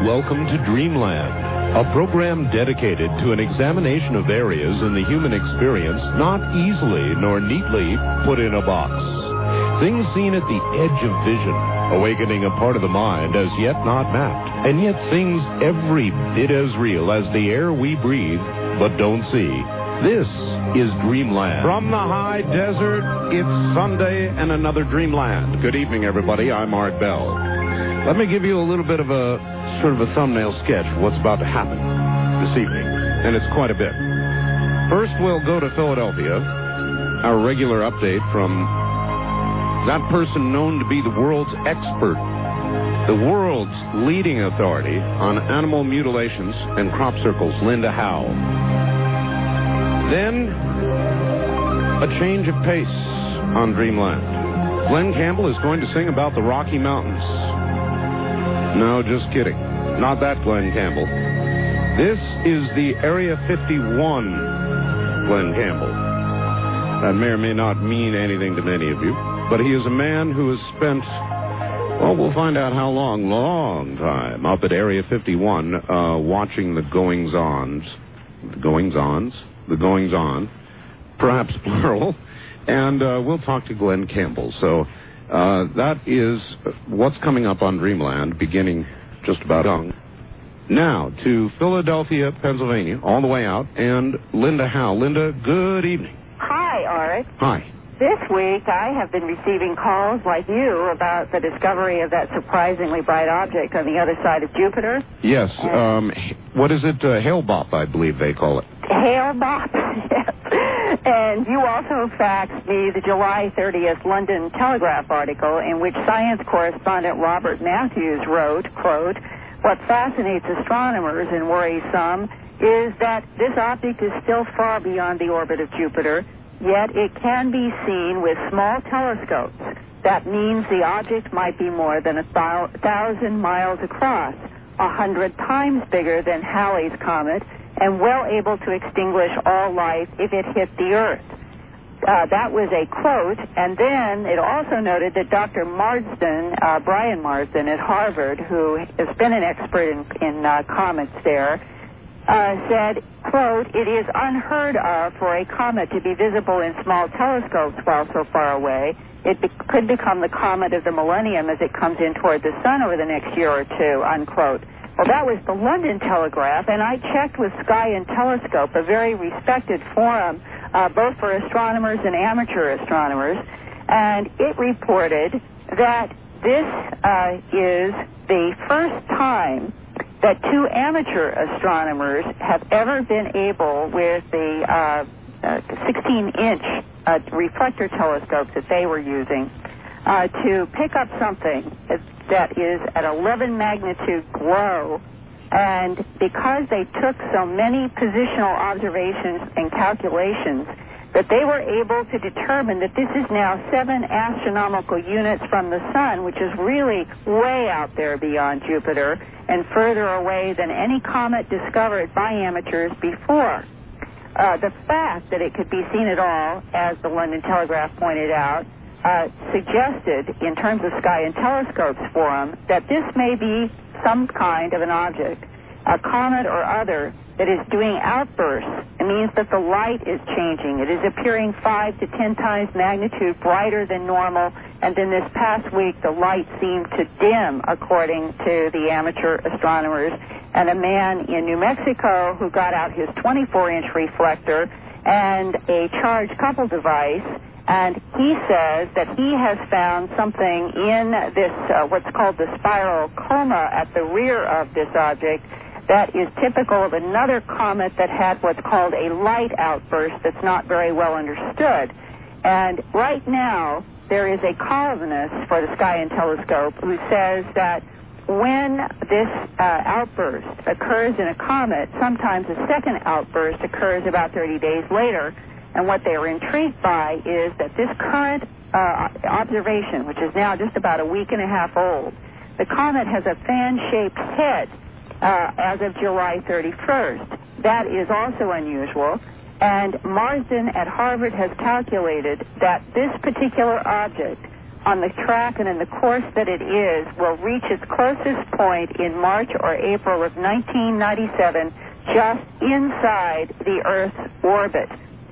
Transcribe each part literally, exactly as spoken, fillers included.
Welcome to Dreamland, a program dedicated to an examination of areas in the human experience not easily nor neatly put in a box. Things seen at the edge of vision, awakening a part of the mind as yet not mapped, and yet things every bit as real as the air we breathe but don't see. This is Dreamland. From the high desert, it's Sunday and another Dreamland. Good evening, everybody. I'm Art Bell. Let me give you a little bit of a sort of a thumbnail sketch of what's about to happen this evening, and it's quite a bit. First, we'll go to Philadelphia, our regular update from that person known to be the world's expert, the world's leading authority on animal mutilations and crop circles, Linda Howe. Then, a change of pace on Dreamland. Glenn Campbell is going to sing about the Rocky Mountains. No, just kidding. Not that Glenn Campbell. This is the Area fifty-one Glenn Campbell. That may or may not mean anything to many of you, but he is a man who has spent, well, we'll find out how long, long time, up at Area fifty-one, uh, watching the goings-ons, the goings-ons, the goings-on, perhaps plural, and uh, we'll talk to Glenn Campbell. So uh, that is what's coming up on Dreamland, beginning just about young. Now to Philadelphia, Pennsylvania, all the way out, and Linda Howe. Linda, good evening. Hi, Art. Hi. This week I have been receiving calls like you about the discovery of that surprisingly bright object on the other side of Jupiter. Yes. Um, what is it? Uh, Hale-Bopp, I believe they call it. Hale-Bopp, yes. And you also faxed me the July thirtieth London Telegraph article in which science correspondent Robert Matthews wrote, quote, "What fascinates astronomers and worries some is that this object is still far beyond the orbit of Jupiter, yet it can be seen with small telescopes. That means the object might be more than a thou- thousand miles across, a hundred times bigger than Halley's Comet, and well able to extinguish all life if it hit the Earth." Uh, that was a quote, and then it also noted that Doctor Marsden, uh, Brian Marsden at Harvard, who has been an expert in, in uh, comets there, uh, said, quote, "It is unheard of for a comet to be visible in small telescopes while so far away. It be- could become the comet of the millennium as it comes in toward the sun over the next year or two," unquote. Well, that was the London Telegraph, and I checked with Sky and Telescope, a very respected forum, uh, both for astronomers and amateur astronomers, and it reported that this uh, is the first time that two amateur astronomers have ever been able, with the uh, uh, sixteen-inch uh, reflector telescopes that they were using, uh, to pick up something that, that is at eleven magnitude glow. And because they took so many positional observations and calculations, that they were able to determine that this is now seven astronomical units from the sun, which is really way out there beyond Jupiter and further away than any comet discovered by amateurs before. Uh, the fact that it could be seen at all, as the London Telegraph pointed out, uh, suggested, in terms of Sky and Telescope's forum, that this may be some kind of an object, a comet or other, that is doing outbursts. It means that the light is changing. It is appearing five to ten times magnitude brighter than normal, and then this past week the light seemed to dim, according to the amateur astronomers. And a man in New Mexico who got out his twenty-four-inch reflector and a charged couple device, and he says that he has found something in this, uh, what's called the spiral coma at the rear of this object, that is typical of another comet that had what's called a light outburst that's not very well understood. And right now, there is a columnist for the Sky and Telescope who says that when this uh, outburst occurs in a comet, sometimes a second outburst occurs about thirty days later. And what they are intrigued by is that this current uh, observation, which is now just about a week and a half old, the comet has a fan-shaped head uh, as of July thirty-first. That is also unusual. And Marsden at Harvard has calculated that this particular object on the track and in the course that it is, will reach its closest point in March or April of nineteen ninety-seven, just inside the Earth's orbit.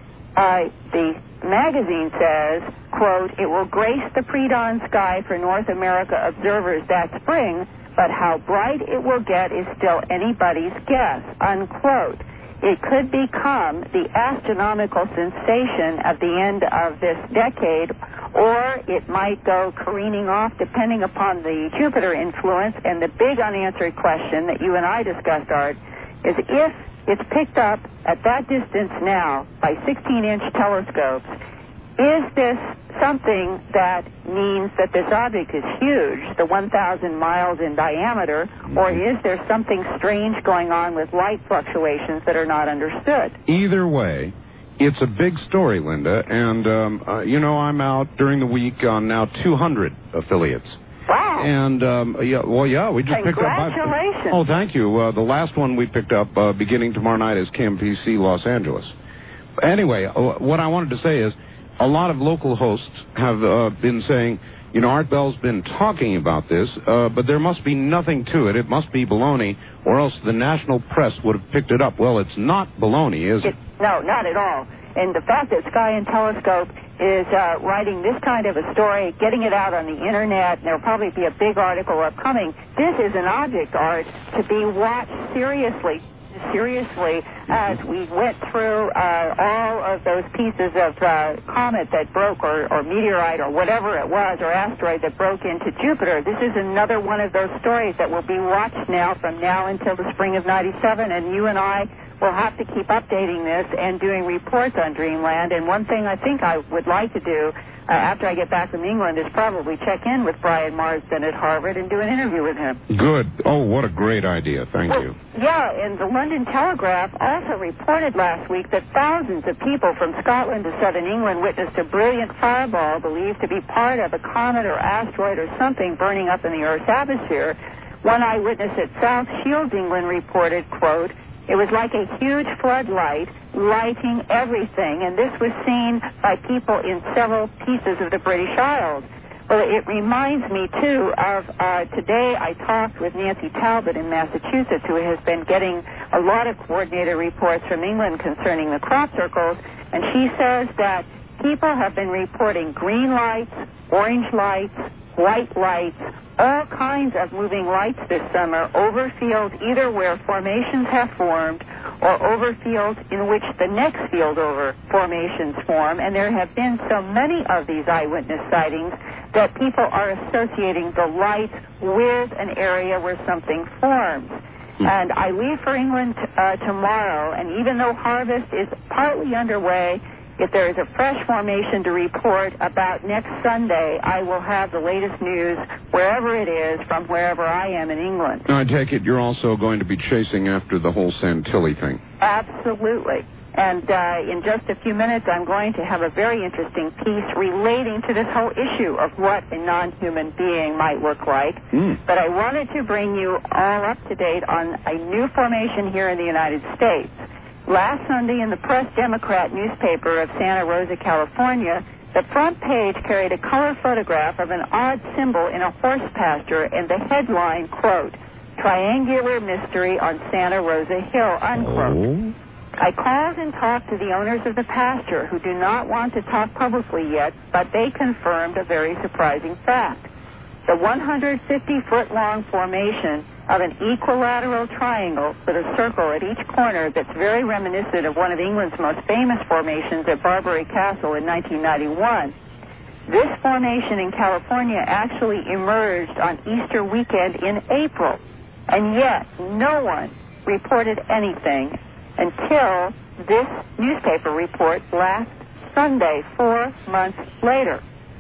Uh, the magazine says, quote, it will grace the pre-dawn sky for North America observers that spring, but how bright it will get is still anybody's guess, unquote. It could become the astronomical sensation at the end of this decade, or it might go careening off depending upon the Jupiter influence. And the big unanswered question that you and I discussed, Art, is if it's picked up at that distance now by sixteen-inch telescopes, is this something that means that this object is huge, the one thousand miles in diameter, or is there something strange going on with light fluctuations that are not understood? Either way, it's a big story, Linda, and, um, uh, you know, I'm out during the week on now two hundred affiliates. Wow. And, um, yeah, well, yeah, we just picked up... Congratulations. Oh, thank you. Uh, the last one we picked up uh, beginning tomorrow night is K M P C Los Angeles. Anyway, uh, what I wanted to say is, a lot of local hosts have uh, been saying, you know, Art Bell's been talking about this, uh, but there must be nothing to it. It must be baloney, or else the national press would have picked it up. Well, it's not baloney, is it? it no, not at all. And the fact that Sky and Telescope is uh, writing this kind of a story, getting it out on the Internet, and there'll probably be a big article upcoming, this is an object, Art, to be watched seriously. seriously as we went through uh, all of those pieces of uh, comet that broke, or, or meteorite, or whatever it was, or asteroid that broke into Jupiter. This is another one of those stories that will be watched now from now until the spring of ninety-seven, and you and I will have to keep updating this and doing reports on Dreamland. And one thing I think I would like to do uh, after I get back from England is probably check in with Brian Marsden at Harvard and do an interview with him. Good. Oh, what a great idea. Thank well, you. Yeah, and the London Telegraph also reported last week that thousands of people from Scotland to southern England witnessed a brilliant fireball believed to be part of a comet or asteroid or something burning up in the Earth's atmosphere. One eyewitness at South Shields, England, reported, quote, it was like a huge floodlight lighting everything, and this was seen by people in several pieces of the British Isles. Well, it reminds me, too, of uh, today I talked with Nancy Talbot in Massachusetts, who has been getting a lot of coordinated reports from England concerning the crop circles, and she says that people have been reporting green lights, orange lights, white lights, all kinds of moving lights this summer over fields either where formations have formed or over fields in which the next field over formations form. And there have been so many of these eyewitness sightings that people are associating the lights with an area where something forms. Mm. And I leave for England uh, tomorrow, and even though harvest is partly underway, if there is a fresh formation to report about next Sunday, I will have the latest news wherever it is from wherever I am in England. I take it you're also going to be chasing after the whole Santilli thing. Absolutely. And uh, in just a few minutes, I'm going to have a very interesting piece relating to this whole issue of what a non-human being might look like. Mm. But I wanted to bring you all up to date on a new formation here in the United States. Last Sunday in the Press Democrat newspaper of Santa Rosa, California, the front page carried a color photograph of an odd symbol in a horse pasture and the headline, quote, triangular mystery on Santa Rosa Hill, unquote. Oh. I called and talked to the owners of the pasture who do not want to talk publicly yet, but they confirmed a very surprising fact. The one hundred fifty foot long formation of an equilateral triangle with a circle at each corner that's very reminiscent of one of England's most famous formations at Barbary Castle in nineteen ninety-one. This formation in California actually emerged on Easter weekend in April, and yet no one reported anything until this newspaper report last Sunday, four months later.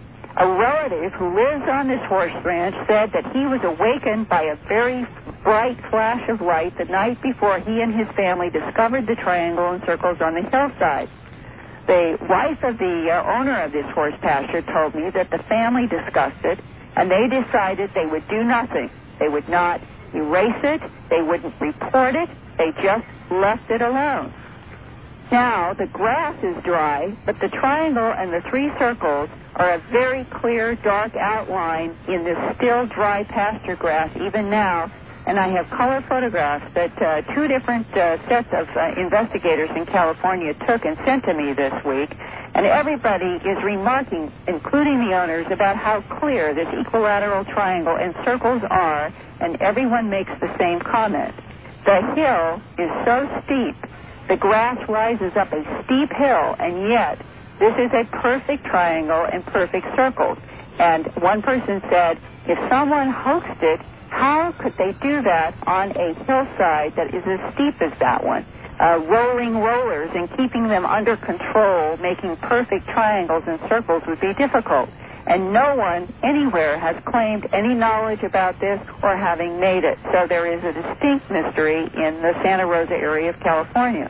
A relative who lives on this horse ranch said that he was awakened by a very bright flash of light the night before he and his family discovered the triangle and circles on the hillside. The wife of the uh, owner of this horse pasture told me that the family discussed it, and they decided they would do nothing. They would not erase it. They wouldn't report it. They just left it alone. Now, the grass is dry, but the triangle and the three circles are a very clear, dark outline in this still dry pasture grass even now. And I have color photographs that uh, two different uh, sets of uh, investigators in California took and sent to me this week. And everybody is remarking, including the owners, about how clear this equilateral triangle and circles are, and everyone makes the same comment. The hill is so steep. The grass rises up a steep hill, and yet this is a perfect triangle and perfect circles. And one person said, if someone hoaxed it, how could they do that on a hillside that is as steep as that one? Uh, rolling rollers and keeping them under control, making perfect triangles and circles would be difficult. And no one anywhere has claimed any knowledge about this or having made it. So there is a distinct mystery in the Santa Rosa area of California.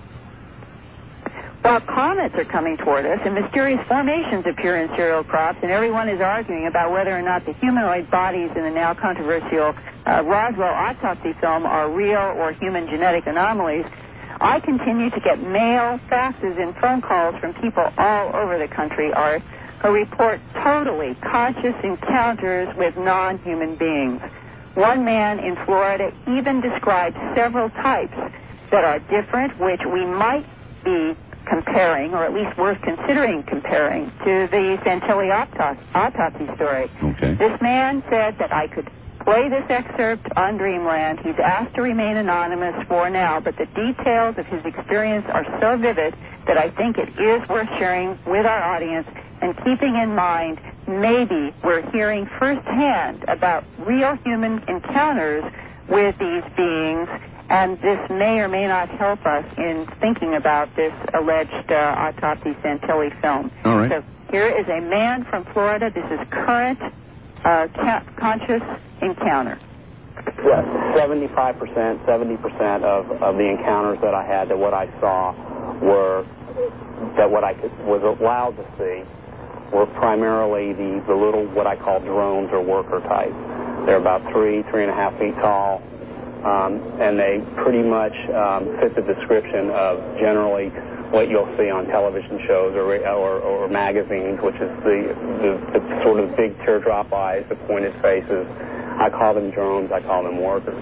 While comets are coming toward us and mysterious formations appear in cereal crops, and everyone is arguing about whether or not the humanoid bodies in the now controversial uh, Roswell autopsy film are real or human genetic anomalies, I continue to get mail, faxes, and phone calls from people all over the country are, who report totally conscious encounters with non-human beings. One man in Florida even described several types that are different, which we might be comparing, or at least worth considering comparing, to the Santilli autopsy, autopsy story. Okay. This man said that I could play this excerpt on Dreamland. He's asked to remain anonymous for now, but the details of his experience are so vivid that I think it is worth sharing with our audience and keeping in mind maybe we're hearing firsthand about real human encounters with these beings, and this may or may not help us in thinking about this alleged uh, autopsy Santilli film. All right. So here is a man from Florida. This is current uh, ca- conscious encounter. Yes, seventy-five percent, seventy percent of, of the encounters that I had, that what I saw were, that what I could, was allowed to see, were primarily the, the little, what I call drones or worker type. They're about three, three and a half feet tall. Um, and they pretty much um, fit the description of generally what you'll see on television shows or, or, or magazines, which is the, the, the sort of big teardrop eyes, the pointed faces. I call them drones, I call them workers.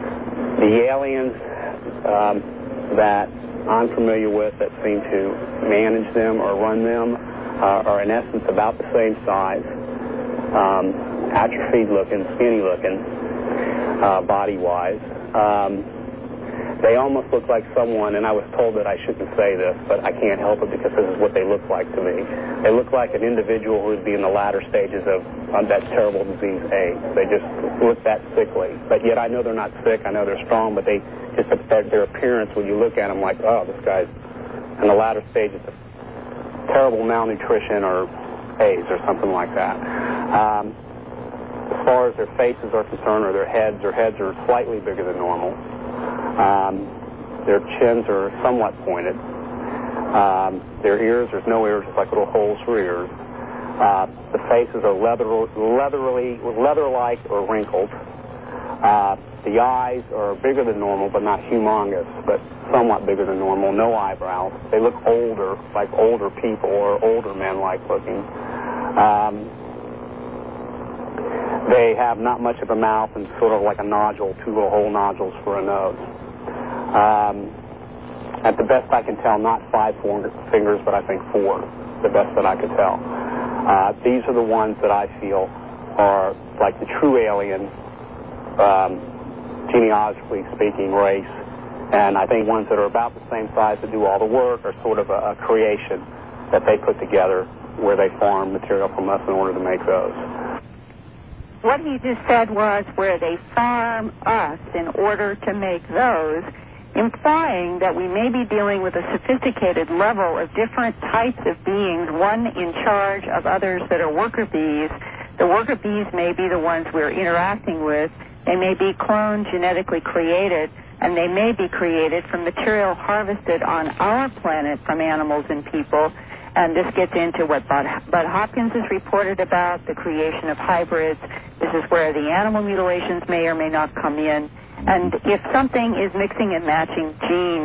The aliens um, that I'm familiar with that seem to manage them or run them uh, are in essence about the same size, um, atrophied looking, skinny looking. Uh, body-wise. Um, they almost look like someone, and I was told that I shouldn't say this, but I can't help it because this is what they look like to me. They look like an individual who would be in the latter stages of, of that terrible disease AIDS. They just look that sickly. But yet I know they're not sick. I know they're strong, but they just their, their appearance, when you look at them, like, oh, this guy's in the latter stages of terrible malnutrition or AIDS or something like that. Um, As far as their faces are concerned, or their heads, their heads are slightly bigger than normal. Um, their chins are somewhat pointed. Um, their ears, there's no ears, it's like little holes for ears. Uh, the faces are leather, leatherly, leather-like or wrinkled. Uh, the eyes are bigger than normal, but not humongous, but somewhat bigger than normal. No eyebrows. They look older, like older people or older men-like looking. Um, They have not much of a mouth and sort of like a nodule, two little hole nodules for a nose. Um, at the best I can tell, not five fingers, but I think four, the best that I could tell. Uh, these are the ones that I feel are like the true alien, um, genealogically speaking, race. And I think ones that are about the same size to do all the work are sort of a, a creation that they put together where they farm material from us in order to make those. What he just said was where they farm us in order to make those, implying that we may be dealing with a sophisticated level of different types of beings, one in charge of others that are worker bees. The worker bees may be the ones we're interacting with. They may be cloned, genetically created, and they may be created from material harvested on our planet from animals and people. And this gets into what Bud, Bud Hopkins has reported about, the creation of hybrids. This is where the animal mutilations may or may not come in. And if something is mixing and matching genes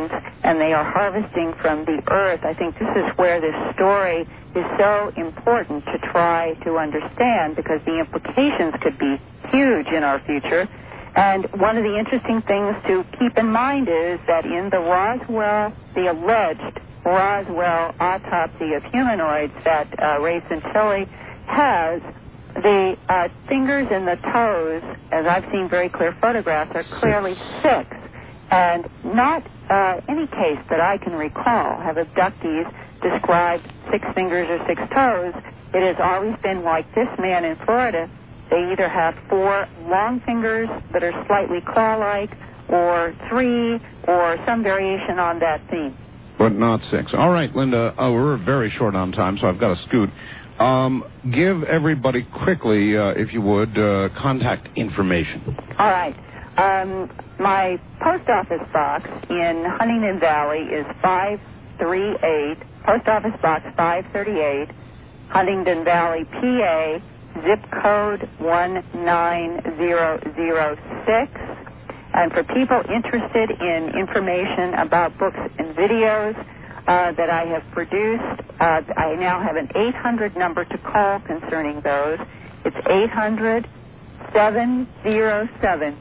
and they are harvesting from the earth. I think this is where this story is so important to try to understand, because the implications could be huge in our future. And one of the interesting things to keep in mind is that in the Roswell, the alleged Roswell autopsy of humanoids that uh, Ray Santilli has, the uh, fingers and the toes, as I've seen very clear photographs, are clearly six. And not uh, any case that I can recall have abductees described six fingers or six toes. It has always been like this man in Florida. They either have four long fingers that are slightly claw-like, or three, or some variation on that theme. But not six. All right, Linda, uh, we're very short on time, so I've got to scoot. Um, give everybody quickly, uh, if you would, uh, contact information. All right. Um, my post office box in Huntingdon Valley is five thirty-eight, Post Office Box five thirty-eight, Huntingdon Valley, P A, zip code one nine zero zero six. And for people interested in information about books and videos uh, that I have produced, uh, I now have an eight hundred number to call concerning those. It's eight hundred, seven oh seven,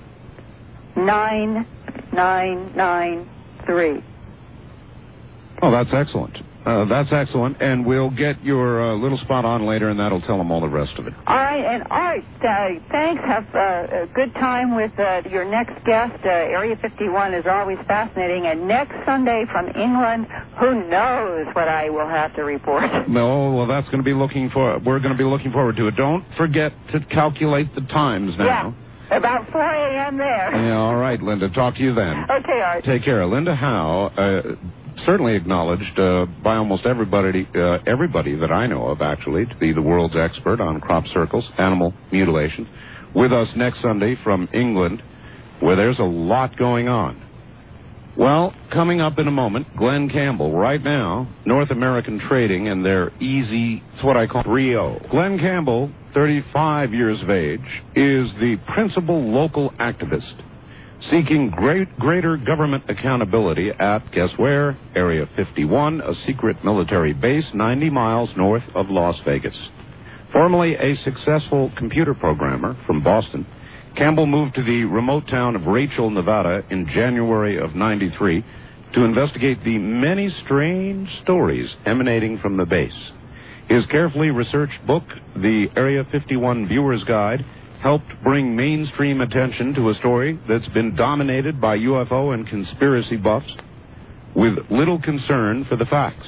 nine nine nine three. Oh, that's excellent. Uh, that's excellent, and we'll get your uh, little spot on later, and that'll tell them all the rest of it. All right, and all right, uh, thanks. Have uh, a good time with uh, your next guest. Uh, Area fifty-one is always fascinating, and next Sunday from England, who knows what I will have to report. No, well, that's going to be looking for. We're going to be looking forward to it. Don't forget to calculate the times now. Yeah, about four a.m. there. Yeah, all right, Linda. Talk to you then. Okay, Art. Take care. Linda Howe. Uh, Certainly acknowledged uh, by almost everybody, uh, everybody that I know of, actually, to be the world's expert on crop circles, animal mutilation. With us next Sunday from England, where there's a lot going on. Well, coming up in a moment, Glenn Campbell. Right now, North American Trading and their easy, it's what I call Rio. Glenn Campbell, thirty-five years of age, is the principal local activist seeking great, greater government accountability at, guess where? Area fifty-one, a secret military base ninety miles north of Las Vegas. Formerly a successful computer programmer from Boston, Campbell moved to the remote town of Rachel, Nevada in January of ninety-three to investigate the many strange stories emanating from the base. His carefully researched book, The Area fifty-one Viewer's Guide, helped bring mainstream attention to a story that's been dominated by U F O and conspiracy buffs with little concern for the facts.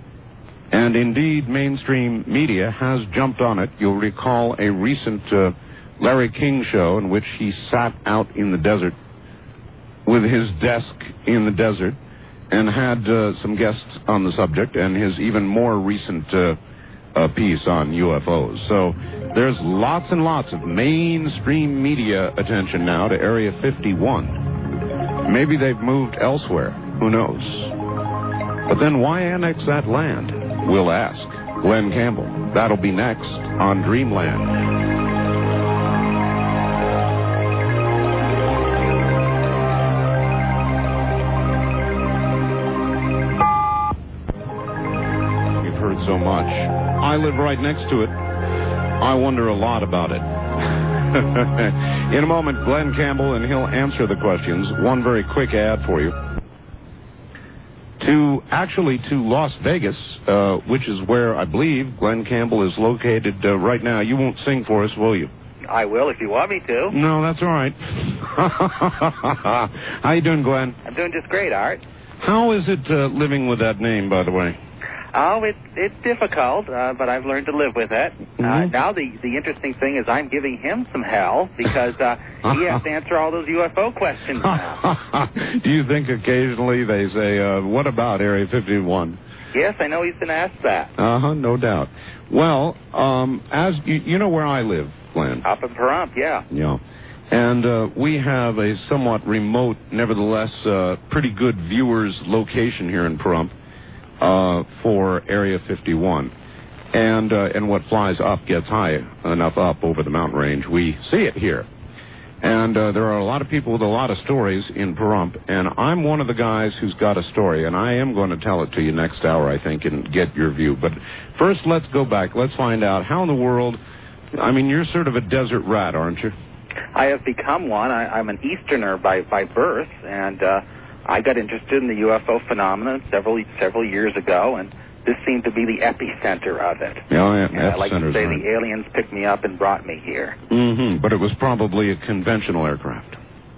And indeed, mainstream media has jumped on it. You'll recall a recent uh, Larry King show in which he sat out in the desert with his desk in the desert and had uh, some guests on the subject, and his even more recent uh, uh, piece on U F Os. So there's lots and lots of mainstream media attention now to Area fifty-one. Maybe they've moved elsewhere. Who knows? But then why annex that land? We'll ask Glenn Campbell. That'll be next on Dreamland. So much. I live right next to it. I wonder a lot about it. In a moment, Glenn Campbell, and he'll answer the questions. One very quick ad for you. To actually to Las Vegas, uh, which is where I believe Glenn Campbell is located uh, right now. You won't sing for us, will you? I will if you want me to. No, that's all right. How you doing, Glenn? I'm doing just great, Art. How is it uh, living with that name, by the way? Oh, it, it's difficult, uh, but I've learned to live with it. Mm-hmm. Uh, now the, the interesting thing is I'm giving him some hell because uh, he has to answer all those U F O questions now. Do you think occasionally they say, uh, what about Area fifty-one? Yes, I know he's been asked that. Uh-huh, no doubt. Well, um, as you, you know where I live, Glenn? Up in Pahrump, yeah. Yeah. And uh, we have a somewhat remote, nevertheless, uh, pretty good viewers location here in Pahrump. Uh, for Area fifty-one. And uh, and what flies up gets high enough up over the mountain range. We see it here. And uh, there are a lot of people with a lot of stories in Pahrump, and I'm one of the guys who's got a story, and I am going to tell it to you next hour, I think, and get your view. But first, let's go back. Let's find out how in the world, I mean, you're sort of a desert rat, aren't you? I have become one. I, I'm an Easterner by, by birth, and uh, I got interested in the U F O phenomenon several several years ago, and this seemed to be the epicenter of it. Oh, yeah, and I like to say right. the aliens picked me up and brought me here. Mm-hmm, but it was probably a conventional aircraft.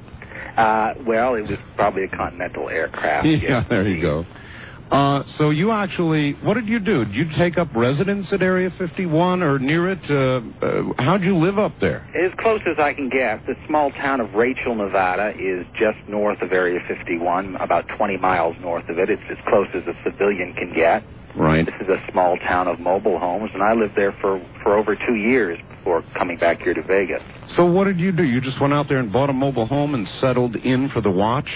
Uh, well, it was probably a continental aircraft. Yeah, yes, there you go. Uh, so you actually, what did you do? Did you take up residence at Area fifty-one or near it? Uh, uh, how'd you live up there? As close as I can get. The small town of Rachel, Nevada is just north of Area fifty-one, about twenty miles north of it. It's as close as a civilian can get. Right. This is a small town of mobile homes, and I lived there for, for over two years before coming back here to Vegas. So what did you do? You just went out there and bought a mobile home and settled in for the watch?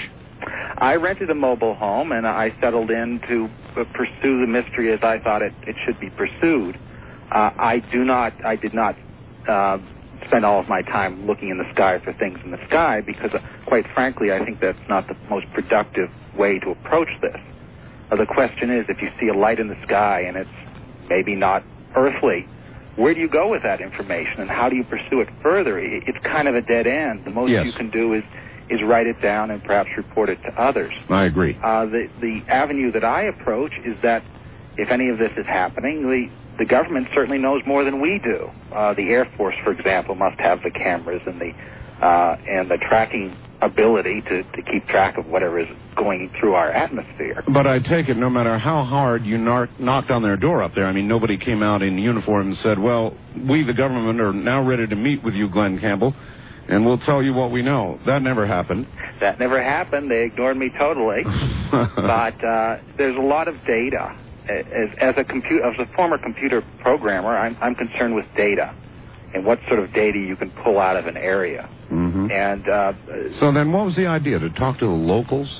I rented a mobile home, and I settled in to uh, pursue the mystery as I thought it, it should be pursued. Uh, I do not, I did not uh, spend all of my time looking in the sky for things in the sky because, uh, quite frankly, I think that's not the most productive way to approach this. Uh, the question is, if you see a light in the sky and it's maybe not earthly, where do you go with that information, and how do you pursue it further? It, it's kind of a dead end. The most yes. you can do is is write it down and perhaps report it to others. I agree. Uh, the, the avenue that I approach is that if any of this is happening, the, the government certainly knows more than we do. Uh, the Air Force, for example, must have the cameras and the uh, and the tracking ability to, to keep track of whatever is going through our atmosphere. But I take it no matter how hard you knock, knocked on their door up there, I mean, nobody came out in uniform and said, well, we, the government, are now ready to meet with you, Glenn Campbell, and we'll tell you what we know. That never happened. That never happened. They ignored me totally. But uh, there's a lot of data. As, as a computer, as a former computer programmer, I'm, I'm concerned with data and what sort of data you can pull out of an area. Mm-hmm. And uh, so then, what was the idea? To talk to the locals?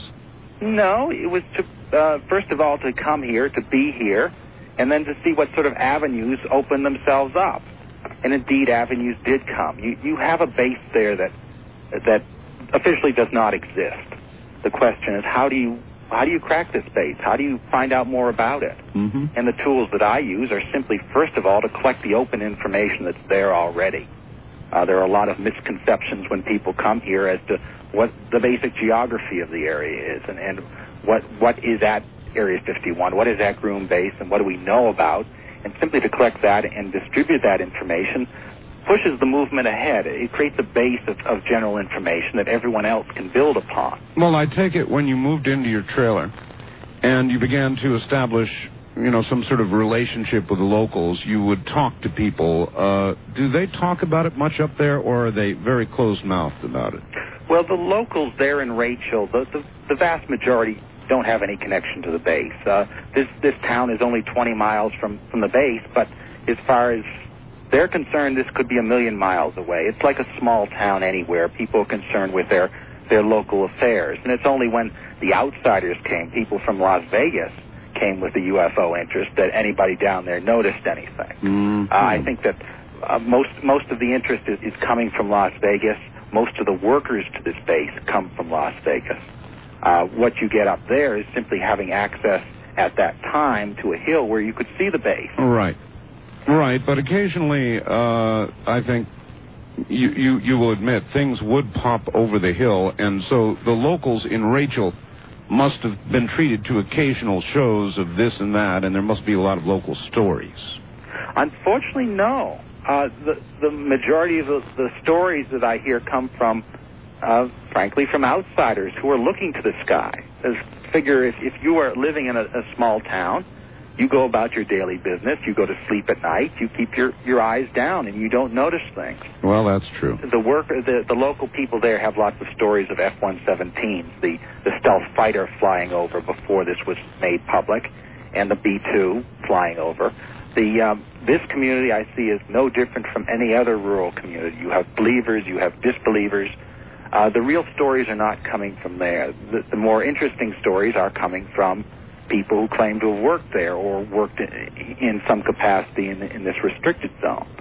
No, it was to uh, first of all to come here, to be here, and then to see what sort of avenues open themselves up. And indeed, avenues did come. You you have a base there that that officially does not exist. The question is, how do you how do you crack this base? How do you find out more about it? Mm-hmm. And the tools that I use are simply, first of all, to collect the open information that's there already. Uh, there are a lot of misconceptions when people come here as to what the basic geography of the area is, and, and what what is at Area fifty-one, what is at Groom Base, and what do we know about. And simply to collect that and distribute that information pushes the movement ahead. It creates a base of, of general information that everyone else can build upon. Well, I take it when you moved into your trailer and you began to establish, you know, some sort of relationship with the locals, you would talk to people. Uh, do they talk about it much up there, or are they very closed-mouthed about it? Well, the locals there in Rachel, the, the, the vast majority don't have any connection to the base. Uh, this this town is only twenty miles from, from the base, but as far as they're concerned, this could be a million miles away. It's like a small town anywhere. People are concerned with their, their local affairs. And it's only when the outsiders came, people from Las Vegas, came with the U F O interest, that anybody down there noticed anything. Mm-hmm. Uh, I think that uh, most most of the interest is, is coming from Las Vegas. Most of the workers to this base come from Las Vegas. Uh, what you get up there is simply having access at that time to a hill where you could see the base. Right. Right, but occasionally, uh, I think you, you, you will admit things would pop over the hill, and so the locals in Rachel must have been treated to occasional shows of this and that, and there must be a lot of local stories. Unfortunately, no. Uh, the, the majority of the, the stories that I hear come from, uh, frankly, from outsiders who are looking to the sky. As figure, if, if you are living in a, a small town, you go about your daily business, you go to sleep at night, you keep your, your eyes down, and you don't notice things. Well, that's true. The worker, the, the local people there have lots of stories of F one seventeens, the, the stealth fighter flying over before this was made public, and the B two flying over. The um, this community I see is no different from any other rural community. You have believers, you have disbelievers. Uh, the real stories are not coming from there. The, the more interesting stories are coming from people who claim to have worked there or worked in, in some capacity in, in this restricted zone.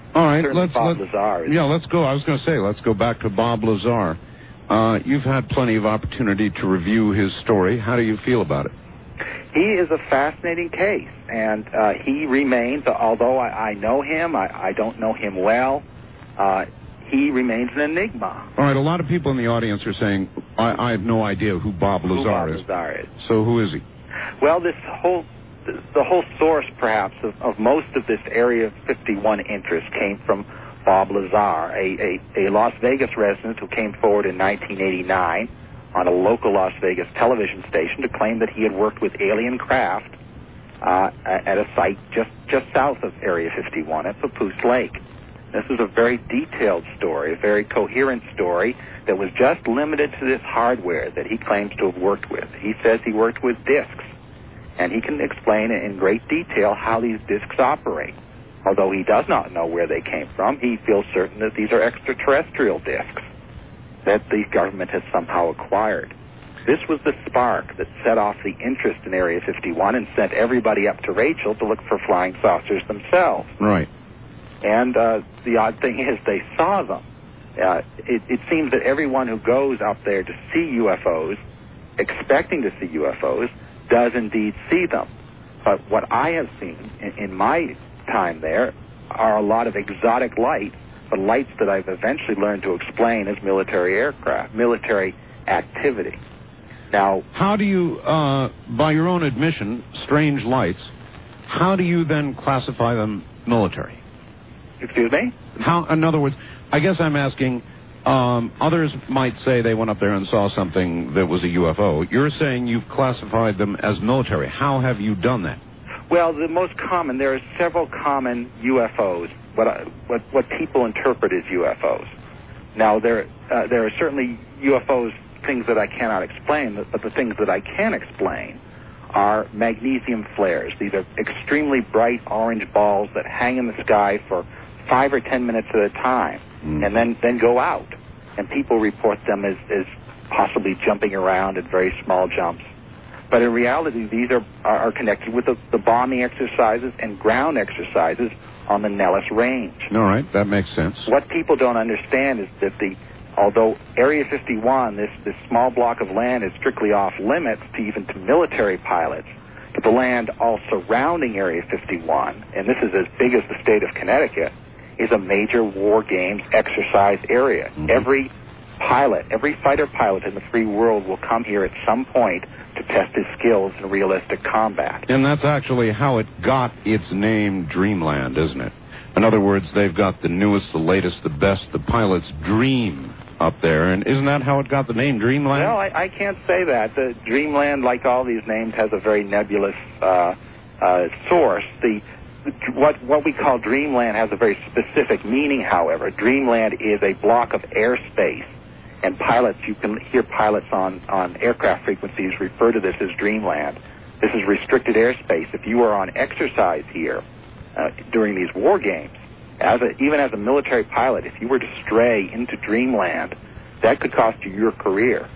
All right, Certainly let's Bob let, Lazar is. Yeah, let's go. I was going to say, let's go back to Bob Lazar. Uh, you've had plenty of opportunity to review his story. How do you feel about it? He is a fascinating case, and uh, he remains, although I, I know him, I, I don't know him well, uh, he remains an enigma. All right, a lot of people in the audience are saying, I, I have no idea who Bob Lazar who Bob is. Lazar is. So who is he? Well, this whole, the whole source, perhaps, of, of most of this Area fifty-one interest came from Bob Lazar, a, a, a Las Vegas resident who came forward in nineteen eighty-nine on a local Las Vegas television station to claim that he had worked with alien craft uh, at a site just, just south of Area fifty-one at Papoose Lake. This is a very detailed story, a very coherent story that was just limited to this hardware that he claims to have worked with. He says he worked with discs, and he can explain in great detail how these discs operate. Although he does not know where they came from, he feels certain that these are extraterrestrial discs that the government has somehow acquired. This was the spark that set off the interest in Area fifty-one and sent everybody up to Rachel to look for flying saucers themselves. Right. And uh, the odd thing is they saw them. Uh, it, it seems that everyone who goes up there to see U F Os, expecting to see U F Os, does indeed see them. But what I have seen in, in my time there are a lot of exotic lights, but lights that I've eventually learned to explain as military aircraft, military activity. Now, how do you, uh, by your own admission, strange lights, how do you then classify them military? Excuse me? How, in other words, I guess I'm asking, um, others might say they went up there and saw something that was a U F O. You're saying you've classified them as military. How have you done that? Well, the most common, there are several common U F Os, what, I, what, what people interpret as U F Os. Now, there, uh, there are certainly U F Os, things that I cannot explain, but the things that I can explain are magnesium flares. These are extremely bright orange balls that hang in the sky for five or ten minutes at a time, mm. and then, then go out. And people report them as, as possibly jumping around at very small jumps. But in reality, these are, are connected with the, the bombing exercises and ground exercises on the Nellis Range. All right, that makes sense. What people don't understand is that the, although Area fifty-one, this, this small block of land, is strictly off limits to even to military pilots, but the land all surrounding Area fifty-one, and this is as big as the state of Connecticut, is a major war games exercise area. Mm-hmm. Every pilot, every fighter pilot in the free world will come here at some point to test his skills in realistic combat. And that's actually how it got its name, Dreamland, isn't it? In other words, they've got the newest, the latest, the best, the pilots dream up there, and isn't that how it got the name Dreamland? Well, I, I can't say that. The Dreamland, like all these names, has a very nebulous uh, uh, source. The What what we call Dreamland has a very specific meaning, however. Dreamland is a block of airspace, and pilots, you can hear pilots on, on aircraft frequencies refer to this as Dreamland. This is restricted airspace. If you are on exercise here uh, during these war games, as a, even as a military pilot, if you were to stray into Dreamland, that could cost you your career.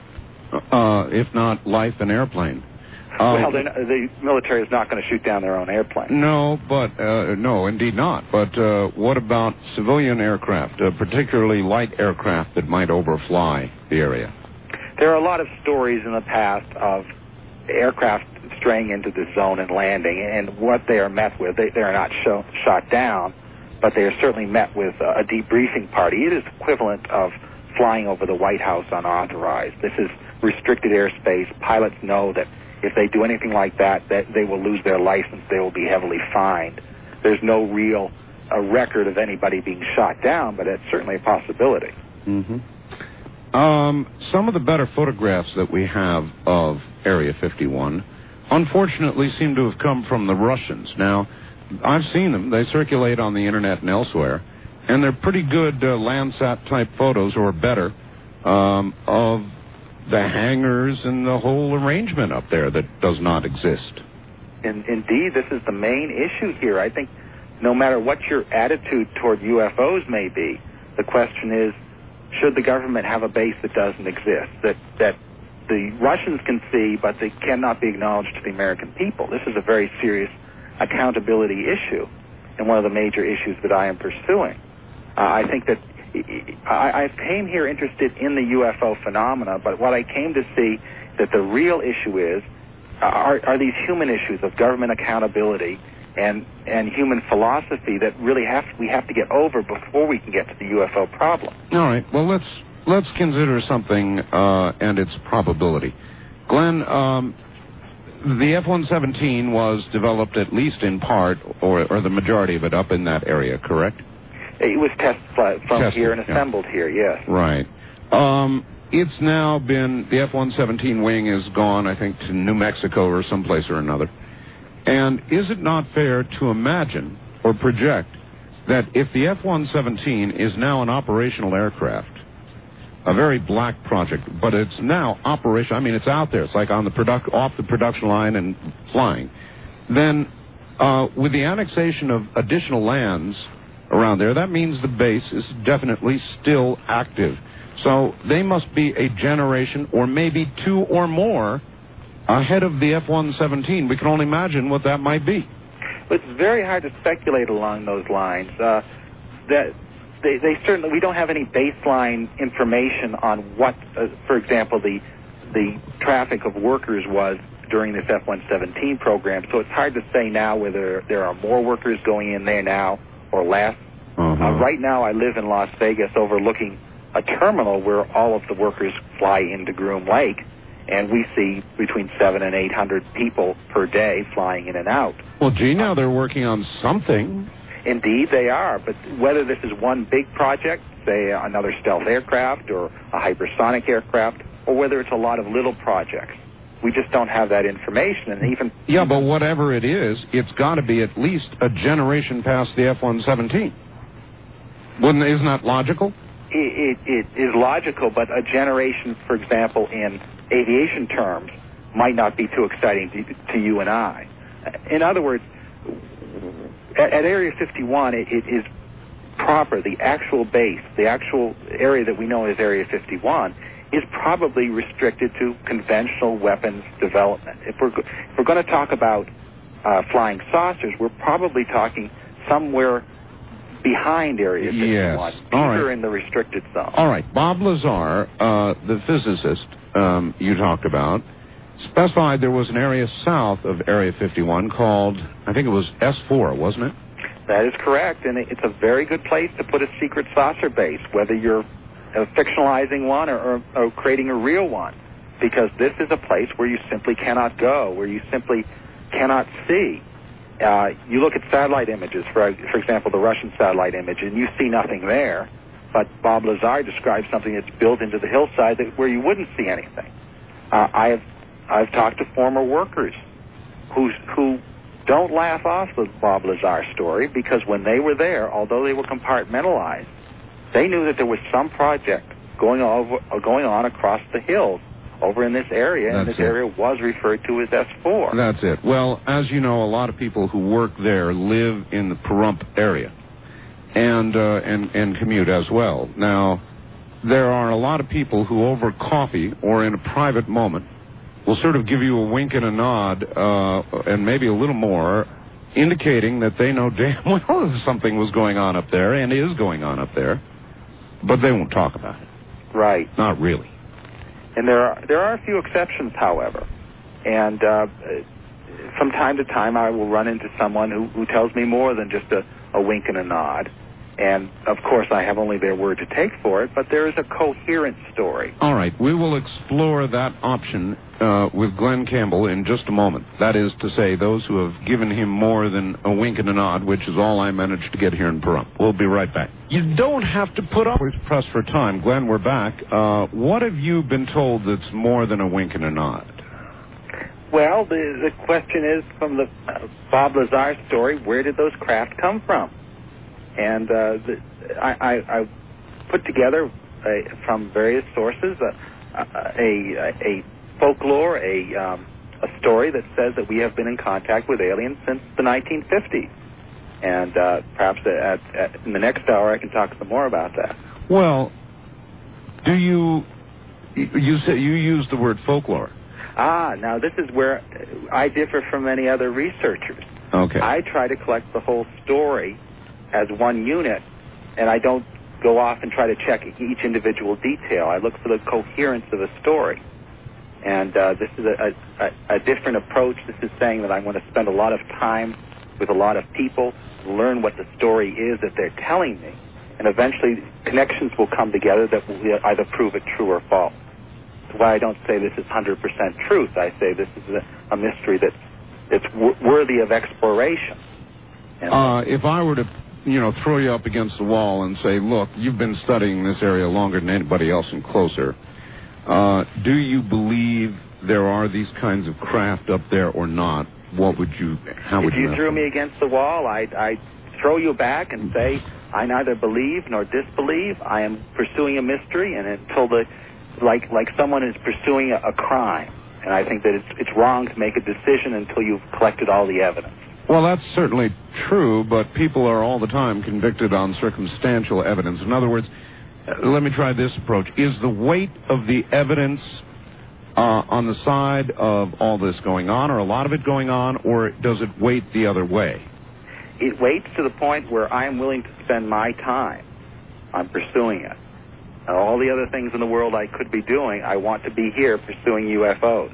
Uh, if not life and airplane. Uh, well, not, the military is not going to shoot down their own airplane. No, but uh, no, indeed not. But uh, what about civilian aircraft, uh, particularly light aircraft that might overfly the area? There are a lot of stories in the past of aircraft straying into the zone and landing, and what they are met with, they, they are not show, shot down, but they are certainly met with a debriefing party. It is equivalent of flying over the White House unauthorized. This is restricted airspace. Pilots know that if they do anything like that, that they will lose their license. They will be heavily fined. There's no real uh, record of anybody being shot down, but it's certainly a possibility. Mm-hmm. Um, some of the better photographs that we have of Area fifty-one, unfortunately, seem to have come from the Russians. Now, I've seen them. They circulate on the Internet and elsewhere, and they're pretty good uh, Landsat-type photos, or better, um, of the hangars and the whole arrangement up there that does not exist. In, indeed, this is the main issue here. I think no matter what your attitude toward U F Os may be, the question is, should the government have a base that doesn't exist, that, that the Russians can see, but they cannot be acknowledged to the American people? This is a very serious accountability issue. and one of the major issues that I am pursuing. Uh, I think that I, I came here interested in the U F O phenomena, but what I came to see that the real issue is are, are these human issues of government accountability and and human philosophy that really have we have to get over before we can get to the U F O problem. All right. Well, let's let's consider something uh, and its probability. Glenn, um, the F one seventeen was developed at least in part, or, or the majority of it, up in that area, correct? It was tested from Tested, here and assembled yeah. here, yes. Right. Um, it's now been, the F one seventeen wing is gone, I think, to New Mexico or someplace or another. And is it not fair to imagine or project that if the F one seventeen is now an operational aircraft, a very black project, but it's now operational, I mean, it's out there, it's like on the product, off the production line and flying, then uh, with the annexation of additional lands around there, that means the base is definitely still active. So they must be a generation or maybe two or more ahead of the F one seventeen. We can only imagine what that might be. It's very hard to speculate along those lines. Uh, that they, they certainly we don't have any baseline information on what, uh, for example, the the traffic of workers was during this F one seventeen program. So it's hard to say now whether there are more workers going in there now or less. Uh-huh. Uh, right now, I live in Las Vegas, overlooking a terminal where all of the workers fly into Groom Lake. And we see between seven and eight hundred people per day flying in and out. Well, gee, now they're working on something. Indeed, they are. But whether this is one big project, say another stealth aircraft or a hypersonic aircraft, or whether it's a lot of little projects, we just don't have that information. And even yeah, but whatever it is, it's got to be at least a generation past the F one seventeen. Wouldn't isn't that logical? It, it, it is logical, but a generation, for example, in aviation terms, might not be too exciting to, to you and I. In other words, at, at Area fifty-one, it, it is proper. The actual base, the actual area that we know as Area fifty-one, is probably restricted to conventional weapons development. If we're, if we're going to talk about uh, flying saucers, we're probably talking somewhere behind Area fifty-one, yes. All right. in the restricted zone. All right. Bob Lazar, uh, the physicist um, you talked about, specified there was an area south of Area fifty-one called, I think it was S four, wasn't it? That is correct, and it's a very good place to put a secret saucer base, whether you're uh, fictionalizing one or, or, or creating a real one, because this is a place where you simply cannot go, where you simply cannot see. Uh, you look at satellite images, for for example, the Russian satellite image, and you see nothing there. But Bob Lazar describes something that's built into the hillside that, where you wouldn't see anything. Uh, I have I've talked to former workers who who don't laugh off the Bob Lazar story, because when they were there, although they were compartmentalized, they knew that there was some project going over going on across the hills over in this area, and That's this it. area was referred to as S four. That's it. Well, as you know, a lot of people who work there live in the Pahrump area and, uh, and, and commute as well. Now, there are a lot of people who over coffee or in a private moment will sort of give you a wink and a nod uh, and maybe a little more, indicating that they know damn well that something was going on up there and is going on up there, but they won't talk about it. Right. Not really. And there are there are a few exceptions, however. And uh, from time to time, I will run into someone who, who tells me more than just a, a wink and a nod. And, of course, I have only their word to take for it, but there is a coherent story. All right. We will explore that option uh, with Glenn Campbell in just a moment. That is to say, those who have given him more than a wink and a nod, which is all I managed to get here in Pahrump. We'll be right back. You don't have to put up. We're pressed for time. Glenn, we're back. Uh, what have you been told that's more than a wink and a nod? Well, the, the question is, from the uh, Bob Lazar story, where did those craft come from? And uh, the, I, I, I put together a, from various sources a, a, a folklore, a, um, a story that says that we have been in contact with aliens since the nineteen fifties. And uh, perhaps at, at, in the next hour I can talk some more about that. Well, do you, you say you use the word folklore. Ah, now this is where I differ from many other researchers. Okay. I try to collect the whole story as one unit, and I don't go off and try to check each individual detail. I look for the coherence of a story. And uh, this is a, a, a different approach. This is saying that I'm going to spend a lot of time with a lot of people, learn what the story is that they're telling me, and eventually connections will come together that will either prove it true or false. That's why I don't say this is one hundred percent truth. I say this is a, a mystery that's, that's w- worthy of exploration. And uh, if I were to, you know, throw you up against the wall and say, look, you've been studying this area longer than anybody else and closer, uh, do you believe there are these kinds of craft up there or not? What would you, how would if you... If you threw me against the wall, I'd, I'd throw you back and say, I neither believe nor disbelieve. I am pursuing a mystery, and until the, like, like someone is pursuing a, a crime. And I think that it's, it's wrong to make a decision until you've collected all the evidence. Well, that's certainly true, but people are all the time convicted on circumstantial evidence. In other words, uh, let me try this approach. Is the weight of the evidence uh, on the side of all this going on, or a lot of it going on, or does it weight the other way? It weights to the point where I am willing to spend my time on pursuing it. And all the other things in the world I could be doing, I want to be here pursuing U F Os.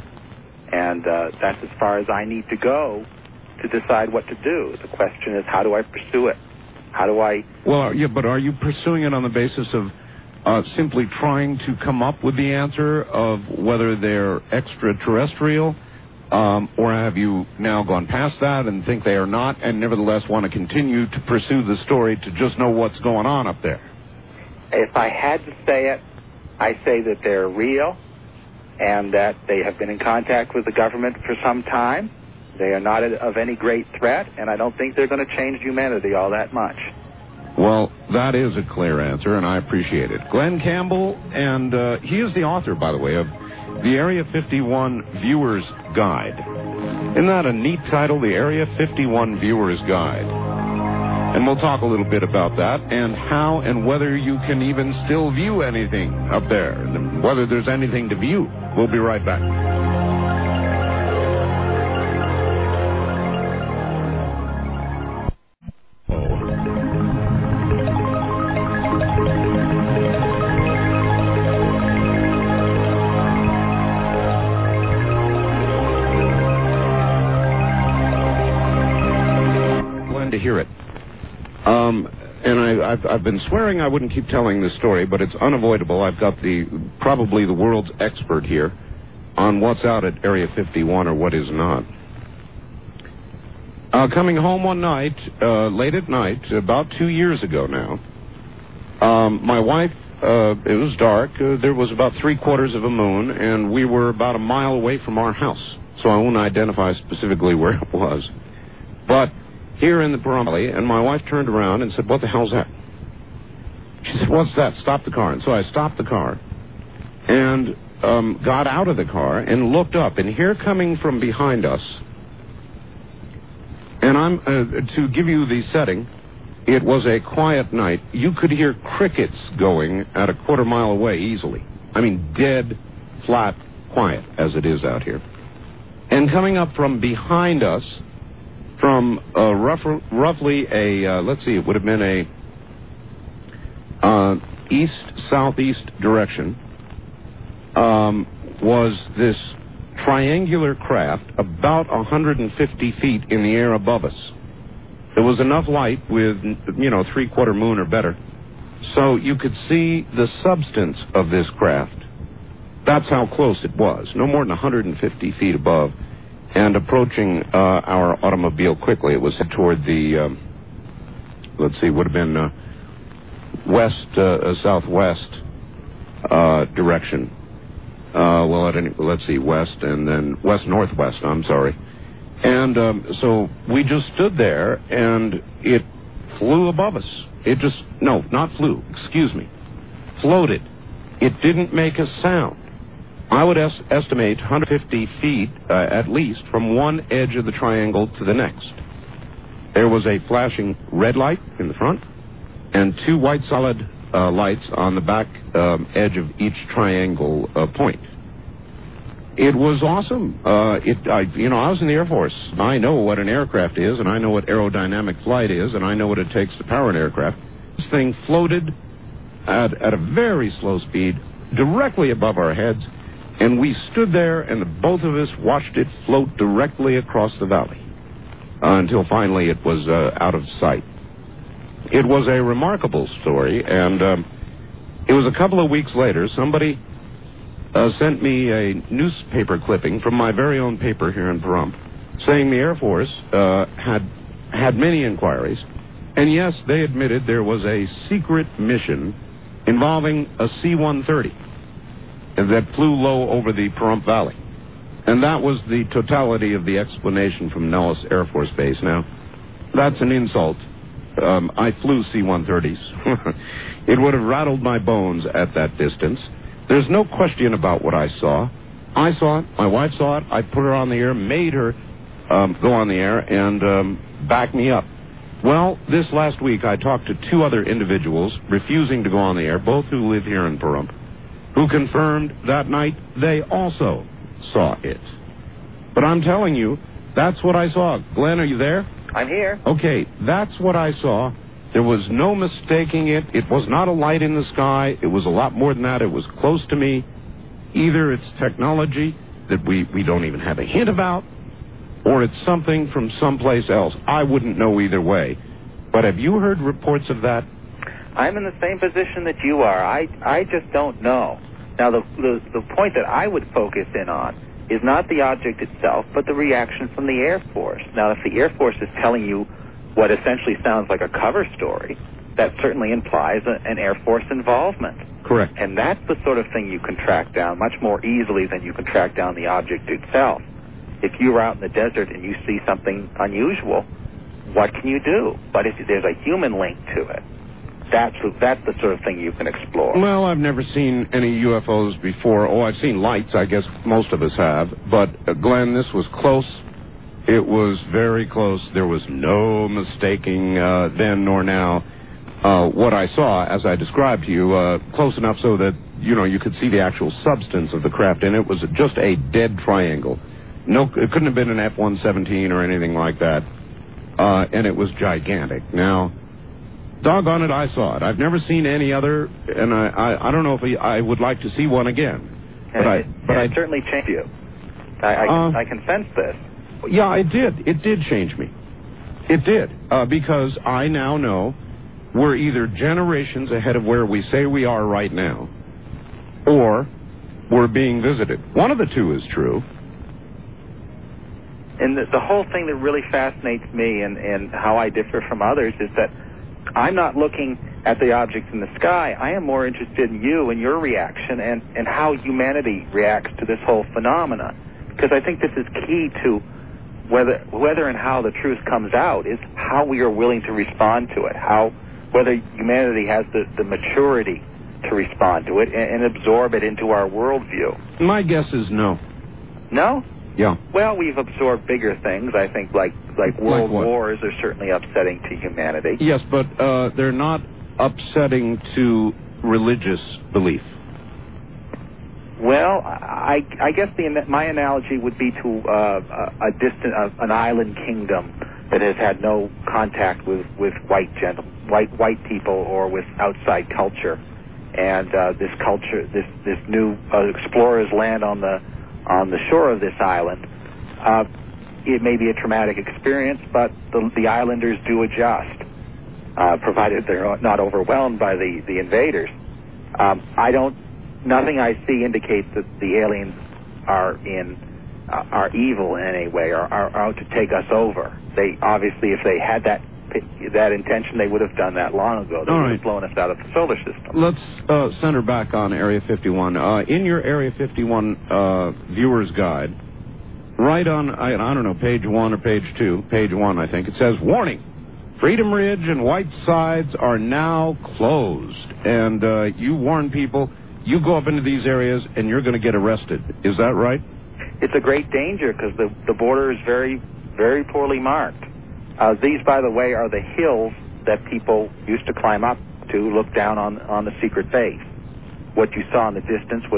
And uh, that's as far as I need to go to decide what to do. The question is, how do I pursue it? How do I... Well, yeah, but are you pursuing it on the basis of uh, simply trying to come up with the answer of whether they're extraterrestrial, um, or have you now gone past that and think they are not, and nevertheless want to continue to pursue the story to just know what's going on up there? If I had to say it, I say that they're real and that they have been in contact with the government for some time. They are not of any great threat, and I don't think they're going to change humanity all that much. Well, that is a clear answer, and I appreciate it. Glenn Campbell, and uh, he is the author, by the way, of the Area fifty-one Viewer's Guide. Isn't that a neat title, the Area fifty-one Viewer's Guide? And we'll talk a little bit about that, and how and whether you can even still view anything up there, and whether there's anything to view. We'll be right back. To hear it. Um, and I, I've, I've been swearing I wouldn't keep telling this story, but it's unavoidable. I've got the probably the world's expert here on what's out at Area fifty-one or what is not. Uh, coming home one night, uh, late at night, about two years ago now, um, my wife, uh, it was dark. Uh, there was about three quarters of a moon, and we were about a mile away from our house, so I won't identify specifically where it was. But here in the Pahrump Valley, and my wife turned around and said, "What the hell's that?" She said, "What's that? Stop the car." And so I stopped the car and um, got out of the car and looked up, and here coming from behind us, and I'm uh, to give you the setting, it was a quiet night. You could hear crickets going at a quarter mile away easily. I mean, dead, flat, quiet as it is out here. And coming up from behind us, from uh, rough, roughly a, uh, let's see, it would have been a uh, east-southeast direction, um, was this triangular craft about one hundred fifty feet in the air above us. There was enough light with, you know, three-quarter moon or better, so you could see the substance of this craft. That's how close it was, no more than one hundred fifty feet above, and approaching uh, our automobile quickly. It was head toward the, um, let's see, would have been uh, west, uh, southwest uh, direction. Uh, well, at any, let's see, west and then west-northwest, I'm sorry. And um, so we just stood there, and it flew above us. It just, no, not flew, excuse me, floated. It didn't make a sound. I would es- estimate one hundred fifty feet, uh, at least, from one edge of the triangle to the next. There was a flashing red light in the front and two white solid uh, lights on the back um, edge of each triangle uh, point. It was awesome. Uh, it, I, you know, I was in the Air Force. I know what an aircraft is, and I know what aerodynamic flight is, and I know what it takes to power an aircraft. This thing floated at, at a very slow speed, directly above our heads, and we stood there, and the both of us watched it float directly across the valley uh, until finally it was uh, out of sight. It was a remarkable story, and um, it was a couple of weeks later, somebody uh, sent me a newspaper clipping from my very own paper here in Pahrump, saying the Air Force uh, had had many inquiries, and yes, they admitted there was a secret mission involving a C one thirty that flew low over the Pahrump Valley. And that was the totality of the explanation from Nellis Air Force Base. Now, that's an insult. Um, I flew C one thirties. It would have rattled my bones at that distance. There's no question about what I saw. I saw it. My wife saw it. I put her on the air, made her um, go on the air, and um, back me up. Well, this last week I talked to two other individuals refusing to go on the air, both who live here in Pahrump, who confirmed that night they also saw it. But I'm telling you, that's what I saw. Glenn, are you there? I'm here. Okay, that's what I saw. There was no mistaking it. It was not a light in the sky. It was a lot more than that. It was close to me. Either it's technology that we, we don't even have a hint about, or it's something from someplace else. I wouldn't know either way. But have you heard reports of that? I'm in the same position that you are. I, I just don't know. Now, the, the the point that I would focus in on is not the object itself, but the reaction from the Air Force. Now, if the Air Force is telling you what essentially sounds like a cover story, that certainly implies a, an Air Force involvement. Correct. And that's the sort of thing you can track down much more easily than you can track down the object itself. If you were out in the desert and you see something unusual, what can you do? But if there's a human link to it, that's that's the sort of thing you can explore. Well, I've never seen any U F Os before. Oh, I've seen lights. I guess most of us have. But, uh, Glenn, this was close. It was very close. There was no mistaking uh, then nor now uh, what I saw, as I described to you, uh, close enough so that, you know, you could see the actual substance of the craft. And it was just a dead triangle. No, it couldn't have been an F one seventeen or anything like that. Uh, and it was gigantic. Now, doggone it, I saw it. I've never seen any other, and I, I, I don't know if we, I would like to see one again. But and I, it, but and I it certainly changed you. I, I, uh, can, I can sense this. Yeah, it did. It did change me. It did, uh, because I now know we're either generations ahead of where we say we are right now, or we're being visited. One of the two is true. And the, the whole thing that really fascinates me and, and how I differ from others is that I'm not looking at the objects in the sky. I am more interested in you and your reaction and, and how humanity reacts to this whole phenomena. Because I think this is key to whether whether and how the truth comes out is how we are willing to respond to it, how whether humanity has the, the maturity to respond to it and, and absorb it into our worldview. My guess is no. No? Yeah. Well, we've absorbed bigger things, I think, like like world Like what? wars are certainly upsetting to humanity. Yes, but uh, they're not upsetting to religious belief. Well, I, I guess the, my analogy would be to uh, a, a distant, uh, an island kingdom that has had no contact with, with white gentle, white white people or with outside culture, and uh, this culture, this this new uh, explorers land on the on the shore of this island. Uh, it may be a traumatic experience, but the, the islanders do adjust, uh, provided they're not overwhelmed by the, the invaders. Um, I don't, nothing I see indicates that the aliens are in, uh, are evil in any way, or are out to take us over. They, obviously, if they had that that intention, they would have done that long ago. They All would right. have blown us out of the solar system. Let's uh, center back on Area fifty-one. Uh, in your Area fifty-one uh, viewer's guide, right on, I, I don't know, page one or page two, page one, I think, it says, warning, Freedom Ridge and Whitesides are now closed. And uh, you warn people, you go up into these areas and you're going to get arrested. Is that right? It's a great danger because the, the border is very, very poorly marked. Uh, these, by the way, are the hills that people used to climb up to look down on, on the secret base. What you saw in the distance was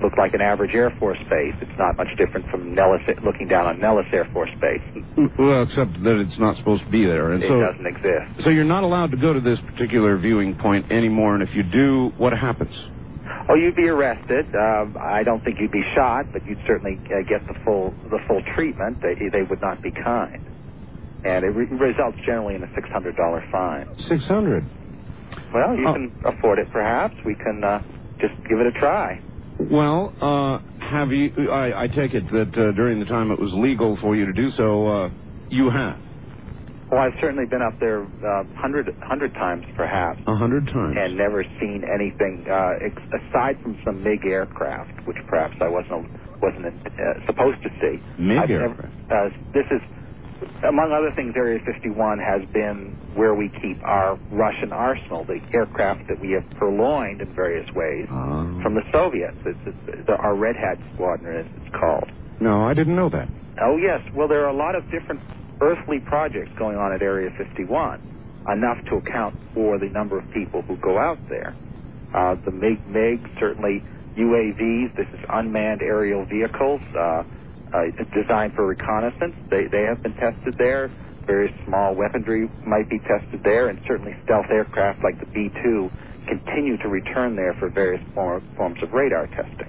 look like an average Air Force base. It's not much different from Nellis, looking down on Nellis Air Force Base. Well, except that it's not supposed to be there. And it so, doesn't exist. So you're not allowed to go to this particular viewing point anymore, and if you do, what happens? Oh, you'd be arrested. Uh, I don't think you'd be shot, but you'd certainly uh, get the full the full treatment. They, they would not be kind. And it re- results generally in a six hundred dollars fine. six hundred dollars? Well, you oh. can afford it, perhaps. We can uh, just give it a try. Well, uh, have you, I, I take it that uh, during the time it was legal for you to do so, uh, you have? Well, I've certainly been up there a uh, hundred, hundred times, perhaps. A hundred times? And never seen anything, uh, ex- aside from some MiG aircraft, which perhaps I wasn't wasn't uh, supposed to see. MiG I've aircraft? Never, uh, this is, among other things, Area fifty-one has been where we keep our Russian arsenal, the aircraft that we have purloined in various ways um. from the Soviets. It's, it's, the, our Red Hat Squadron, as it's called. No, I didn't know that. Oh, yes. Well, there are a lot of different earthly projects going on at Area fifty-one, enough to account for the number of people who go out there. Uh, the MiG, MiG, certainly U A Vs, this is unmanned aerial vehicles, uh, uh, designed for reconnaissance. They, they have been tested there. Various small weaponry might be tested there, and certainly stealth aircraft like the B two continue to return there for various form, forms of radar testing.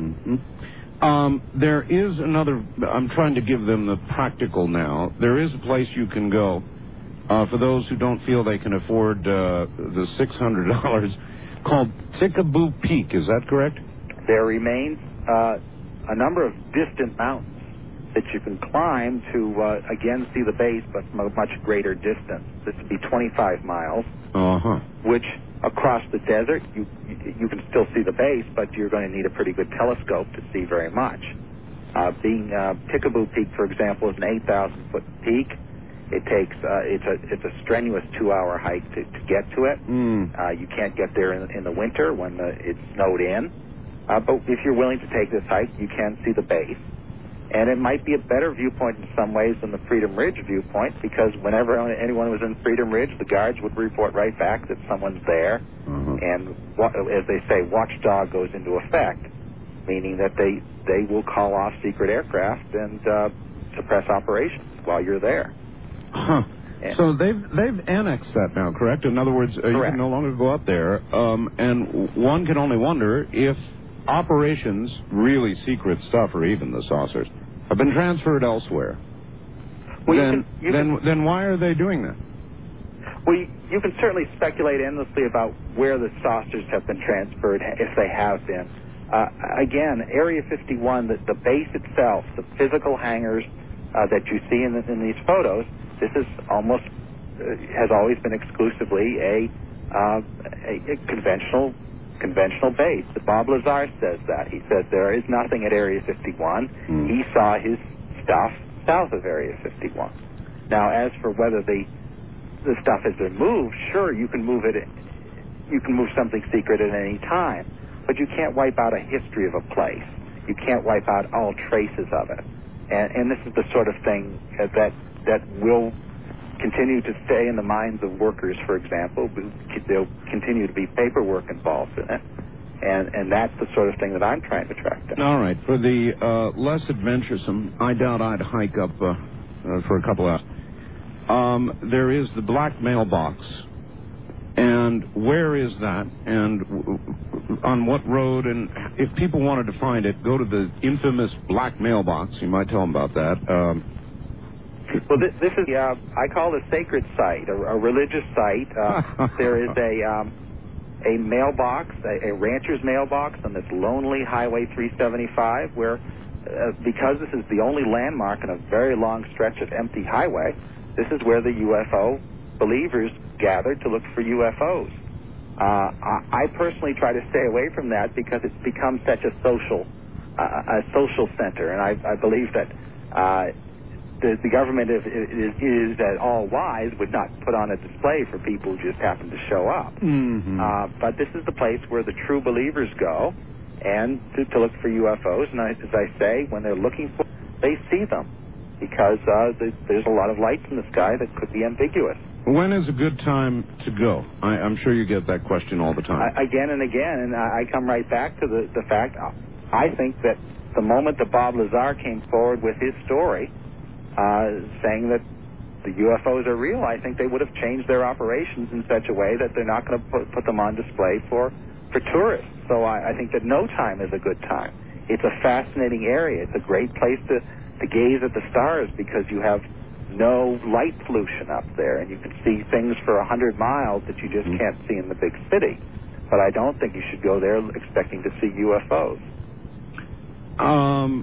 Mm-hmm. Um, there is another, I'm trying to give them the practical now. There is a place you can go uh, for those who don't feel they can afford uh, the six hundred dollars called Tikaboo Peak. Is that correct? There remains uh, a number of distant mountains that you can climb to, uh, again, see the base, but from a much greater distance. This would be twenty-five miles, uh-huh. which across the desert, you you can still see the base, but you're going to need a pretty good telescope to see very much. Uh, being uh, Tikaboo Peak, for example, is an eight thousand foot peak. It takes uh, it's a it's a strenuous two hour hike to, to get to it. Mm. Uh, you can't get there in, in the winter when the, it's snowed in. Uh, but if you're willing to take this hike, you can see the base. And it might be a better viewpoint in some ways than the Freedom Ridge viewpoint, because whenever anyone was in Freedom Ridge, the guards would report right back that someone's there. Uh-huh. And, as they say, watchdog goes into effect, meaning that they, they will call off secret aircraft and uh, suppress operations while you're there. Huh. And so they've they've annexed that now, correct? In other words, uh, you can no longer go up there. Um, and one can only wonder if operations, really secret stuff, or even the saucers, have been transferred elsewhere. Well, then, you can, you then, can, then why are they doing that? Well, you, you can certainly speculate endlessly about where the saucers have been transferred, if they have been. Uh, again, Area fifty-one, the, the base itself, the physical hangars uh, that you see in, the, in these photos, this is almost, uh, has always been exclusively a, uh, a, a conventional conventional base. Bob Lazar says that. He says there is nothing at Area fifty-one. Mm. He saw his stuff south of Area fifty-one. Now, as for whether the the stuff has been moved, sure, you can move it. You can move something secret at any time, but you can't wipe out a history of a place. You can't wipe out all traces of it. And, and this is the sort of thing that that will continue to stay in the minds of workers, for example. There'll continue to be paperwork involved in it. And, and that's the sort of thing that I'm trying to track down. All right. For the uh, less adventuresome, I doubt I'd hike up uh, uh, for a couple hours. Um, there is the black mailbox. And where is that? And w- w- on what road? And if people wanted to find it, go to the infamous black mailbox. You might tell them about that. Um, Well, this, this is, uh, I call it a sacred site, a, a religious site. Uh, there is a um, a mailbox, a, a rancher's mailbox on this lonely Highway three seventy-five, where, uh, because this is the only landmark in a very long stretch of empty highway, this is where the U F O believers gathered to look for U F Os. Uh, I, I personally try to stay away from that because it's become such a social, uh, a social center, and I, I believe that uh, The, the government, if it is, is at all wise, would not put on a display for people who just happen to show up. Mm-hmm. Uh, but this is the place where the true believers go and to, to look for U F Os. And I, as I say, when they're looking for them, they see them because uh, there's, there's a lot of lights in the sky that could be ambiguous. When is a good time to go? I, I'm sure you get that question all the time. I, again and again, and I, I come right back to the, the fact, I think that the moment that Bob Lazar came forward with his story, uh, saying that the U F Os are real, I think they would have changed their operations in such a way that they're not going to put, put them on display for, for tourists. So I, I think that no time is a good time. It's a fascinating area. It's a great place to, to gaze at the stars because you have no light pollution up there, and you can see things for a hundred miles that you just mm-hmm. can't see in the big city. But I don't think you should go there expecting to see U F Os. Um,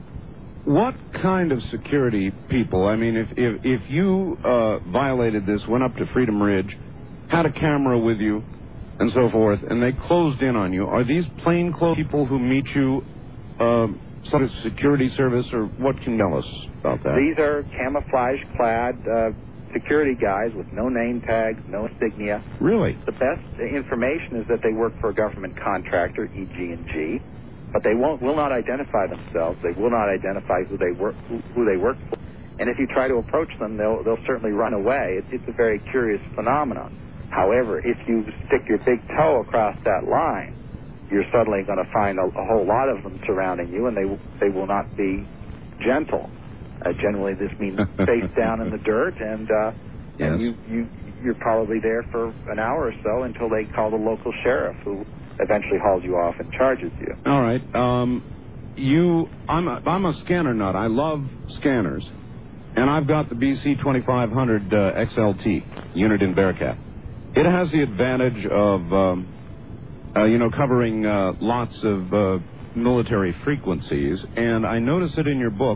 what kind of security people? I mean, if if, if you uh, violated this, went up to Freedom Ridge, had a camera with you, and so forth, and they closed in on you, are these plainclothes people who meet you uh, sort of security service, or what can you tell us about that? These are camouflage-clad uh, security guys with no name tags, no insignia. Really? The best information is that they work for a government contractor, E G and G, but they won't will not identify themselves. They will not identify who they work who, who they work for. And if you try to approach them, they'll they'll certainly run away. It's, it's a very curious phenomenon. However, if you stick your big toe across that line, you're suddenly going to find a, a whole lot of them surrounding you, and they they will not be gentle. Uh, generally, this means face down in the dirt, and, uh, yes. and you you you're probably there for an hour or so until they call the local sheriff, who eventually hauls you off and charges you. All right. Um, you, I'm a, I'm a scanner nut. I love scanners, and I've got the B C twenty-five hundred uh, X L T unit in Bearcat. It has the advantage of, um, uh, you know, covering uh, lots of uh, military frequencies, and I notice it in your book.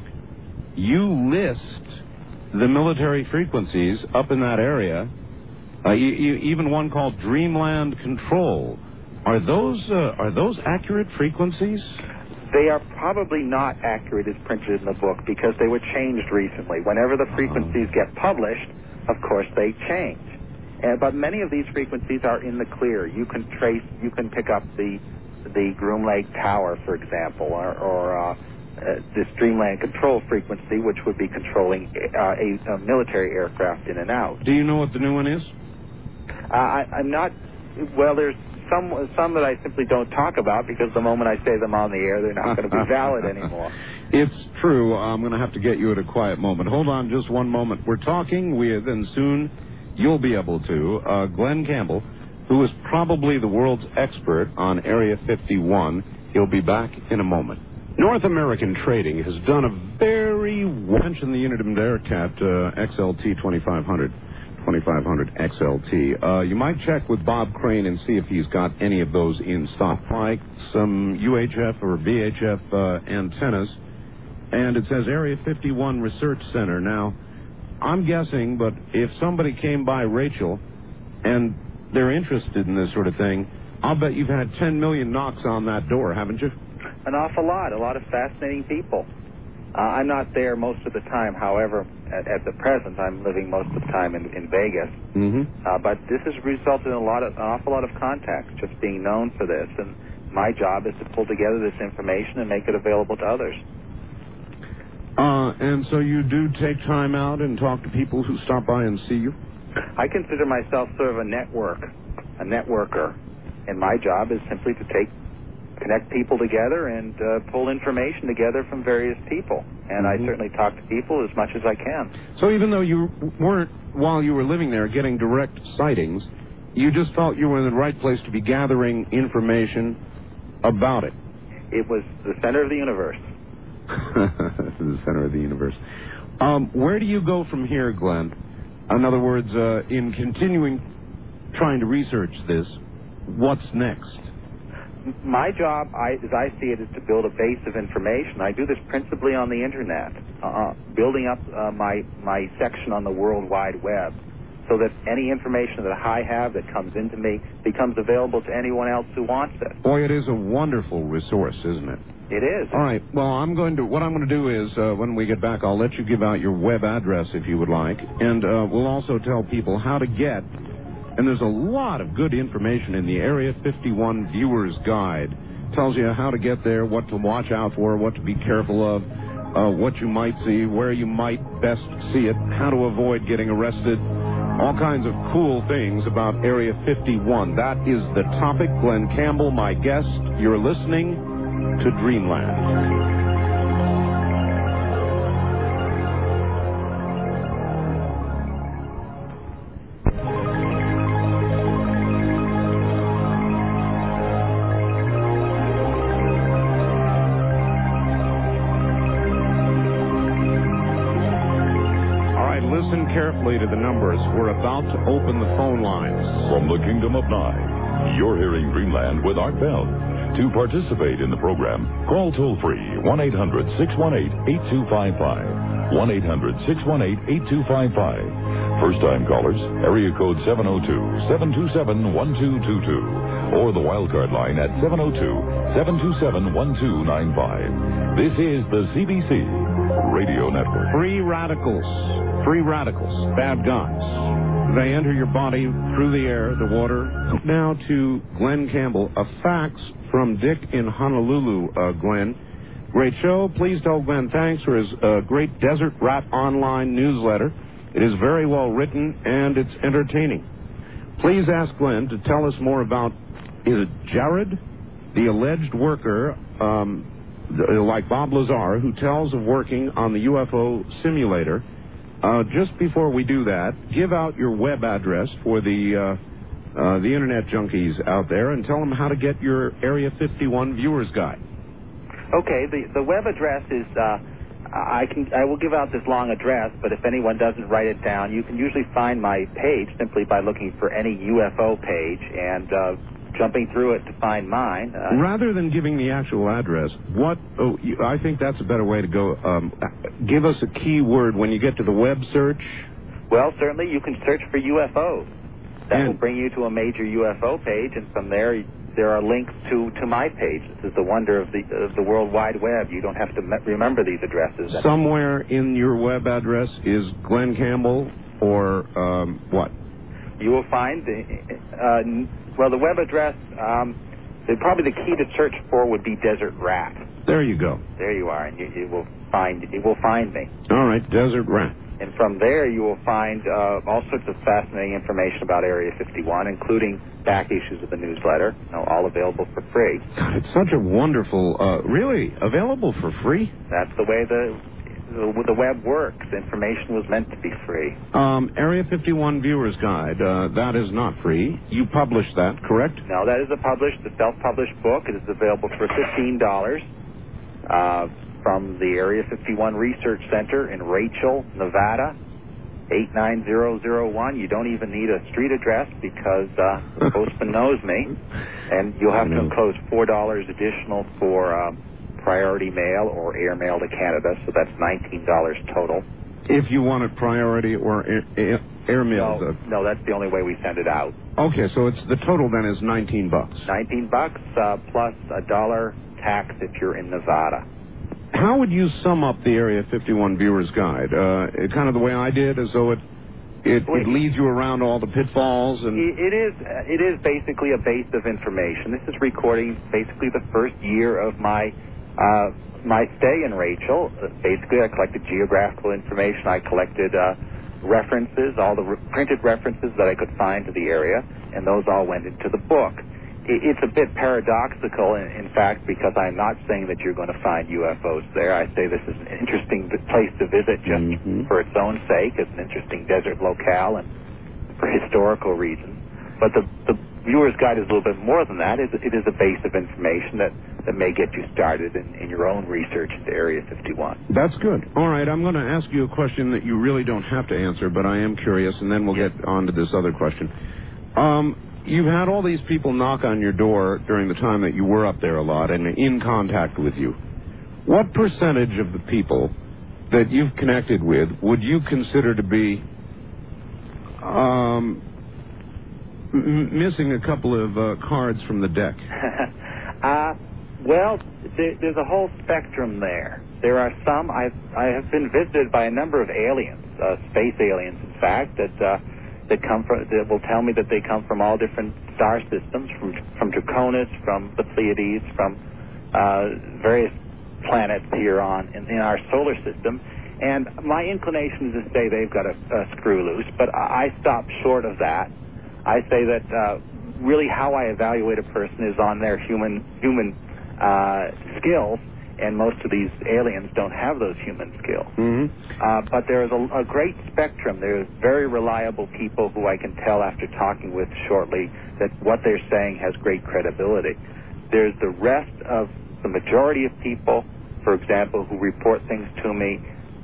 You list the military frequencies up in that area, uh, you, you, even one called Dreamland Control. Are those uh, are those accurate frequencies? They are probably not accurate as printed in the book because they were changed recently. Whenever the frequencies oh. get published, of course they change. Uh, but many of these frequencies are in the clear. You can trace, you can pick up the the Groom Lake Tower, for example, or, or uh, uh, this Dreamland Control frequency, which would be controlling uh, a, a military aircraft in and out. Do you know what the new one is? Uh, I, I'm not. Well, there's some some that I simply don't talk about because the moment I say them on the air, they're not going to be valid anymore. It's true. I'm going to have to get you at a quiet moment. Hold on just one moment. We're talking with, and soon you'll be able to, uh, Glenn Campbell, who is probably the world's expert on Area fifty-one. He'll be back in a moment. North American Trading has done a very mention the unit in Bearcat uh, X L T twenty-five hundred. twenty-five hundred X L T. Uh, you might check with Bob Crane and see if he's got any of those in stock, like some U H F or V H F uh, antennas. And it says Area fifty-one Research Center. Now, I'm guessing, but if somebody came by Rachel and they're interested in this sort of thing, I'll bet you've had ten million knocks on that door, haven't you? An awful lot. A lot of fascinating people. Uh, I'm not there most of the time. However, at, at the present, I'm living most of the time in, in Vegas. Mm-hmm. Uh, but this has resulted in a lot of, an awful lot of contacts, just being known for this. And my job is to pull together this information and make it available to others. Uh, and so you do take time out and talk to people who stop by and see you? I consider myself sort of a network, a networker. And my job is simply to take connect people together and uh, pull information together from various people. And mm-hmm. I certainly talk to people as much as I can. So even though you weren't, while you were living there, getting direct sightings, you just felt you were in the right place to be gathering information about it? It was the center of the universe. The center of the universe. Um, where do you go from here, Glenn? In other words, uh, in continuing trying to research this, what's next? My job, I, as I see it, is to build a base of information. I do this principally on the Internet, uh, building up uh, my, my section on the World Wide Web so that any information that I have that comes into me becomes available to anyone else who wants it. Boy, it is a wonderful resource, isn't it? It is. All right. Well, I'm going to. What I'm going to do is, uh, when we get back, I'll let you give out your web address if you would like, and uh, we'll also tell people how to get. And there's a lot of good information in the Area fifty-one Viewer's Guide. Tells you how to get there, what to watch out for, what to be careful of, uh, what you might see, where you might best see it, how to avoid getting arrested, all kinds of cool things about Area fifty-one. That is the topic. Glenn Campbell, my guest. You're listening to dreamland. Listen carefully to the numbers. We're about to open the phone lines. From the Kingdom of Nye, you're hearing Dreamland with Art Bell. To participate in the program, call toll-free one eight hundred six one eight eight two five five. one eight hundred six one eight eight two five five. First-time callers, area code seven oh two, seven two seven, one two two two. Or the wildcard line at seven oh two, seven two seven, one two nine five. This is the C B C Radio Network. Free radicals. Free radicals. Bad guys. They enter your body through the air, the water. Now to Glenn Campbell. A fax from Dick in Honolulu, uh, Glenn. Great show. Please tell Glenn thanks for his uh, great Desert Rat online newsletter. It is very well written and it's entertaining. Please ask Glenn to tell us more about, is it Jared, the alleged worker, um, like Bob Lazar, who tells of working on the U F O simulator. Uh, just before we do that, give out your web address for the uh, uh, the internet junkies out there and tell them how to get your Area fifty-one Viewer's Guide. Okay, the, the web address is, uh, I can I will give out this long address, but if anyone doesn't write it down, you can usually find my page simply by looking for any U F O page and uh, jumping through it to find mine. Uh, Rather than giving the actual address, what oh, you, I think that's a better way to go. Um, give us a keyword when you get to the web search. Well, certainly you can search for U F Os. That and will bring you to a major U F O page, and from there there are links to, to my page. This is the wonder of the of the World Wide Web. You don't have to me- remember these addresses. Somewhere in your web address is Glenn Campbell or um, what? You will find the, uh, well, the web address, um, the, probably the key to search for would be Desert Rat. There you go. There you are, and you, you will find you will find me. All right, Desert Rat. And from there, you will find uh, all sorts of fascinating information about Area fifty-one, including back issues of the newsletter, you know, all available for free. God, it's such a wonderful, uh, really available for free. That's the way the the, the web works. Information was meant to be free. Um, Area fifty-one Viewer's Guide, uh, that is not free. You published that, correct? No, that is a published, a self-published book. It is available for fifteen dollars uh, from the Area fifty-one Research Center in Rachel, Nevada, eight nine zero zero one. You don't even need a street address because uh, the postman knows me. And you'll have to enclose four dollars additional for Uh, priority mail or air mail to Canada, so that's nineteen dollars total. If you want it priority or air, air, air mail. No, no, that's the only way we send it out. Okay, so it's the total then is nineteen bucks. nineteen bucks uh, plus a dollar tax if you're in Nevada. How would you sum up the Area fifty-one Viewer's Guide? Uh, kind of the way I did, as though it it, it leads you around all the pitfalls and. It is it is basically a base of information. This is recording basically the first year of my. Uh, my stay in Rachel. Uh, basically, I collected geographical information. I collected uh, references, all the re- printed references that I could find to the area, and those all went into the book. I- it's a bit paradoxical, in, in fact, because I'm not saying that you're going to find U F Os there. I say this is an interesting place to visit just mm-hmm. for its own sake. It's an interesting desert locale and for historical reasons. But the, the Viewer's Guide is a little bit more than that. It, it is a base of information that, that may get you started in, in your own research into Area fifty-one. That's good. All right, I'm going to ask you a question that you really don't have to answer, but I am curious, and then we'll get on to this other question. Um, you've had all these people knock on your door during the time that you were up there a lot and in contact with you. What percentage of the people that you've connected with would you consider to be um, m- missing a couple of uh, cards from the deck? uh, well, there, there's a whole spectrum there. There are some, I've, I have been visited by a number of aliens, uh, space aliens, in fact, that uh, that come from, that will tell me that they come from all different star systems, from from Draconis, from the Pleiades, from uh, various planets here on in, in our solar system. And my inclination is to say they've got a, a screw loose, but I stop short of that. I say that uh, really how I evaluate a person is on their human human uh, skills, and most of these aliens don't have those human skills. Mm-hmm. Uh, but there is a, a great spectrum. There's very reliable people who I can tell after talking with shortly that what they're saying has great credibility. There's the rest of the majority of people, for example, who report things to me,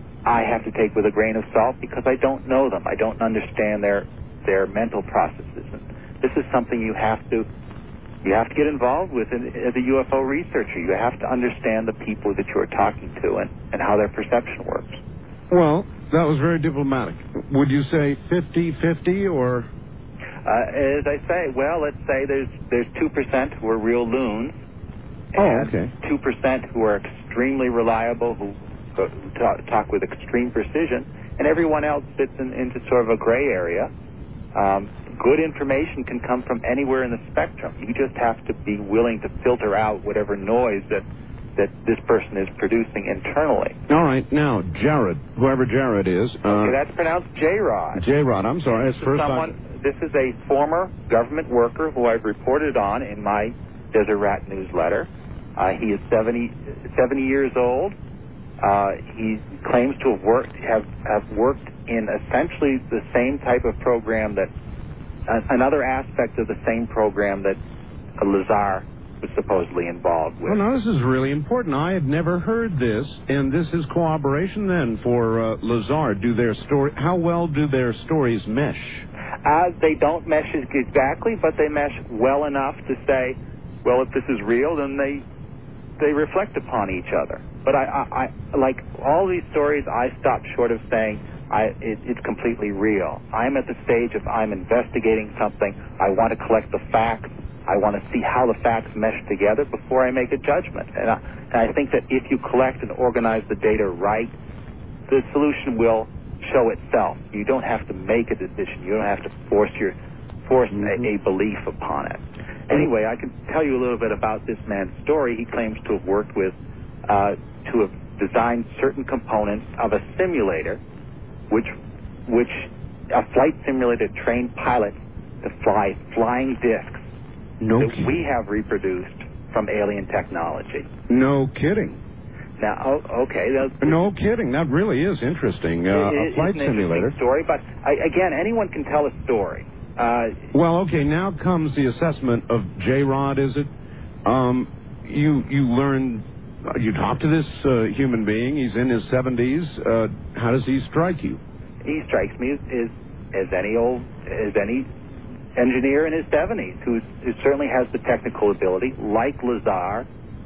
I have to take with a grain of salt because I don't know them. I don't understand their their mental processes. And this is something you have to you have to get involved with in, as a U F O researcher. You have to understand the people that you're talking to and, and how their perception works. Well, that was very diplomatic. Would you say fifty-fifty or? Uh, as I say, well, let's say there's there's two percent who are real loons, Oh, and okay. two percent who are extremely reliable, who, who talk, talk with extreme precision, and everyone else fits in, into sort of a gray area. Um, good information can come from anywhere in the spectrum. You just have to be willing to filter out whatever noise that that this person is producing internally. All right, now, Jared, whoever Jared is. Uh, okay, that's pronounced J-Rod. J-Rod, I'm sorry. It's first someone, time. This is a former government worker who I've reported on in my Desert Rat newsletter. Uh, he is seventy, seventy years old. Uh, he claims to have worked have, have worked in essentially the same type of program that uh, another aspect of the same program that uh, Lazar was supposedly involved with. Well, now this is really important. I had never heard this, and this is cooperation then for uh, Lazar. Do their story? How well do their stories mesh? Uh, they don't mesh exactly, but they mesh well enough to say, well, if this is real, then they they reflect upon each other. But I, I, I like all these stories, I stop short of saying I, it, it's completely real. I'm at the stage of I'm investigating something. I want to collect the facts. I want to see how the facts mesh together before I make a judgment. And I, and I think that if you collect and organize the data right, the solution will show itself. You don't have to make a decision. You don't have to force your force mm-hmm. a, a belief upon it. Anyway, I can tell you a little bit about this man's story. He claims to have worked with, uh, to have designed certain components of a simulator, which, which a flight simulator trained pilots to fly flying discs no that kidding. we have reproduced from alien technology. No kidding. Now, oh, okay. That, no kidding. That really is interesting. Uh, it, a flight it's an simulator. Story, but I, again, anyone can tell a story. Uh, well, okay. Now comes the assessment of J-Rod. Is it? Um, you you learn. You talk to this uh, human being. He's in his seventies. Uh, how does he strike you? He strikes me as, as as any old as any engineer in his seventies who who certainly has the technical ability. Like Lazar,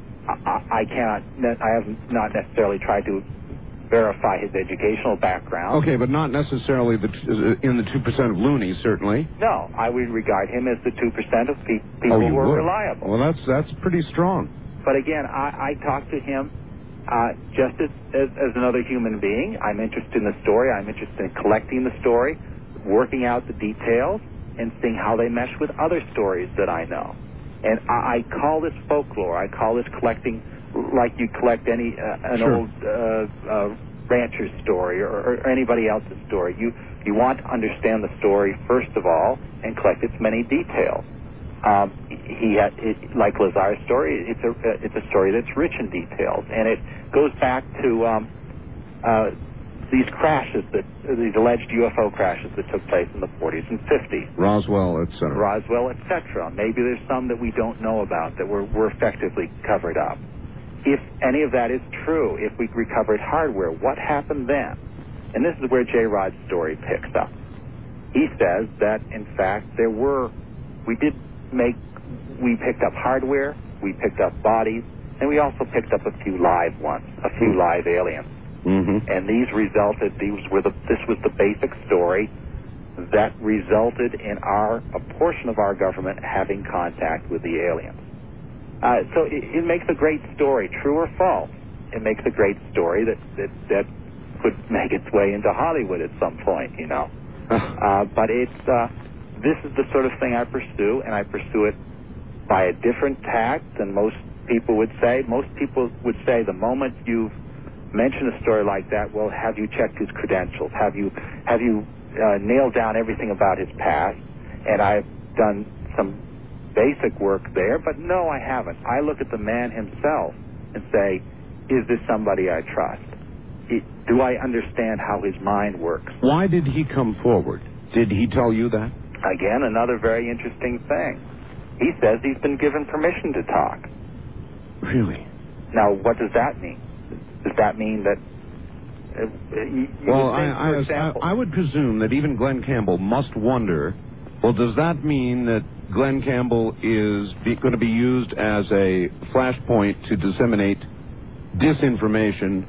I, I cannot. I have not necessarily tried to verify his educational background. Okay, but not necessarily the t- in the two percent of loonies, certainly. No, I would regard him as the two percent of pe- people oh, you who are would. reliable. Well, that's that's pretty strong. But again, I, I talk to him uh, just as, as as another human being. I'm interested in the story. I'm interested in collecting the story, working out the details, and seeing how they mesh with other stories that I know. And I, I call this folklore. I call this collecting like you collect any uh, an sure. old uh, uh, rancher's story or, or anybody else's story. You you want to understand the story first of all and collect its many details. Um, he had, it, like Lazar's story, it's a it's a story that's rich in details, and it goes back to um, uh, these crashes that these alleged U F O crashes that took place in the forties and fifties. Roswell, et cetera. Roswell, et cetera. Maybe there's some that we don't know about that were, were effectively covered up. If any of that is true, if we recovered hardware, what happened then? And this is where J-Rod's story picks up. He says that, in fact, there were, we did make, we picked up hardware, we picked up bodies, and we also picked up a few live ones, a few live aliens. Mm-hmm. And these resulted, these were the, this was the basic story that resulted in our, a portion of our government having contact with the aliens. Uh, so it, it makes a great story, true or false. It makes a great story that, that, that could make its way into Hollywood at some point, you know. Uh, but it's, uh, this is the sort of thing I pursue, and I pursue it by a different tact than most people would say. Most people would say the moment you've mentioned a story like that, well, have you checked his credentials? Have you, have you uh, nailed down everything about his past? And I've done some basic work there, but no, I haven't. I look at the man himself and say, is this somebody I trust? It, do I understand how his mind works? Why did he come forward? Did he tell you that? Again, another very interesting thing. He says he's been given permission to talk. Really? Now, what does that mean? Does that mean that... Uh, you, you well, would think, I, I, example, I, I would presume that even Glenn Campbell must wonder, well, does that mean that Glenn Campbell is be, going to be used as a flashpoint to disseminate disinformation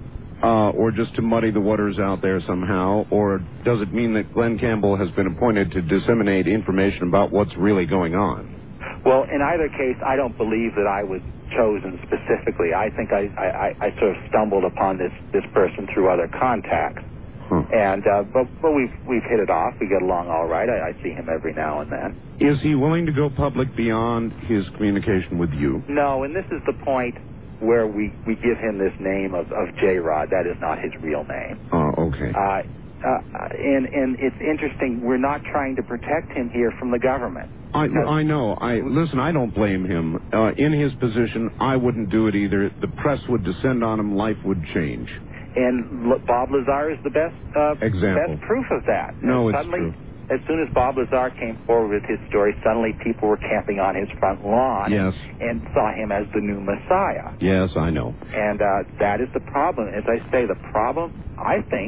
uh, or just to muddy the waters out there somehow? Or does it mean that Glenn Campbell has been appointed to disseminate information about what's really going on? Well, in either case, I don't believe that I was chosen specifically. I think I, I, I sort of stumbled upon this, this person through other contacts. Huh. And uh, but, but we've, we've hit it off. We get along all right. I, I see him every now and then. Is he willing to go public beyond his communication with you? No, and this is the point where we, we give him this name of, of J-Rod. That is not his real name. Oh, okay. Uh, uh, and, and it's interesting. We're not trying to protect him here from the government. I, I know. I listen, I don't blame him. Uh, in his position, I wouldn't do it either. The press would descend on him. Life would change. And look, Bob Lazar is the best uh, Example. best proof of that. No, and it's suddenly, true. As soon as Bob Lazar came forward with his story, suddenly people were camping on his front lawn yes. and saw him as the new Messiah. Yes, I know. And uh, that is the problem. As I say, the problem, I think,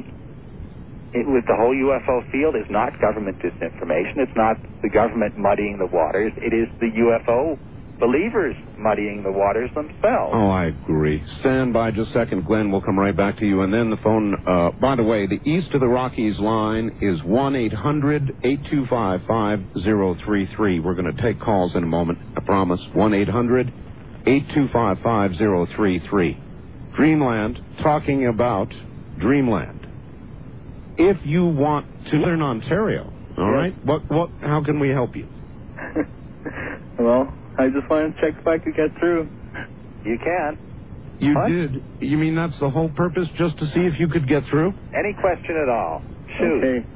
it, with the whole U F O field is not government disinformation. It's not the government muddying the waters. It is the U F O believers muddying the waters themselves. Oh, I agree. Stand by just a second, Glenn. We'll come right back to you. And then the phone, uh, by the way, the East of the Rockies line is one eight hundred eight two five five zero three three. We're going to take calls in a moment, I promise. one eight hundred eight two five five zero three three. Dreamland, talking about Dreamland. If you want to learn Ontario, all right, what, what, how can we help you? Well, I just wanted to check if I could get through. You can. You What? did. You mean that's the whole purpose, just to see if you could get through? Any question at all? Shoot. Okay.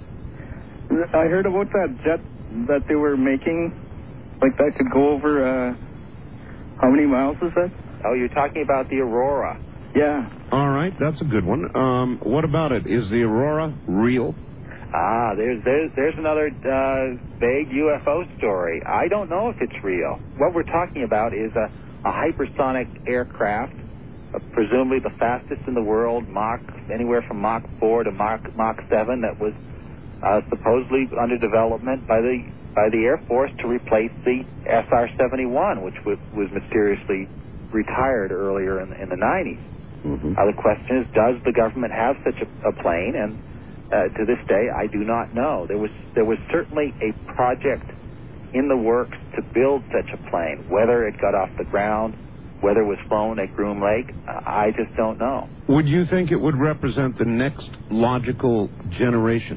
I heard about that jet that they were making, like that could go over, uh, how many miles is that? Oh, you're talking about the Aurora. Yeah. All right, that's a good one. Um, what about it? Is the Aurora real? Ah, there's there's there's another uh, vague U F O story. I don't know if it's real. What we're talking about is a, a hypersonic aircraft, uh, presumably the fastest in the world, Mach anywhere from Mach four to Mach Mach seven, that was uh, supposedly under development by the by the Air Force to replace the S R seventy-one, which was, was mysteriously retired earlier in, in the nineties. Mm-hmm. Now the question is, does the government have such a, a plane? And Uh, to this day, I do not know. There was there was certainly a project in the works to build such a plane. Whether it got off the ground, whether it was flown at Groom Lake, uh, I just don't know. Would you think it would represent the next logical generation?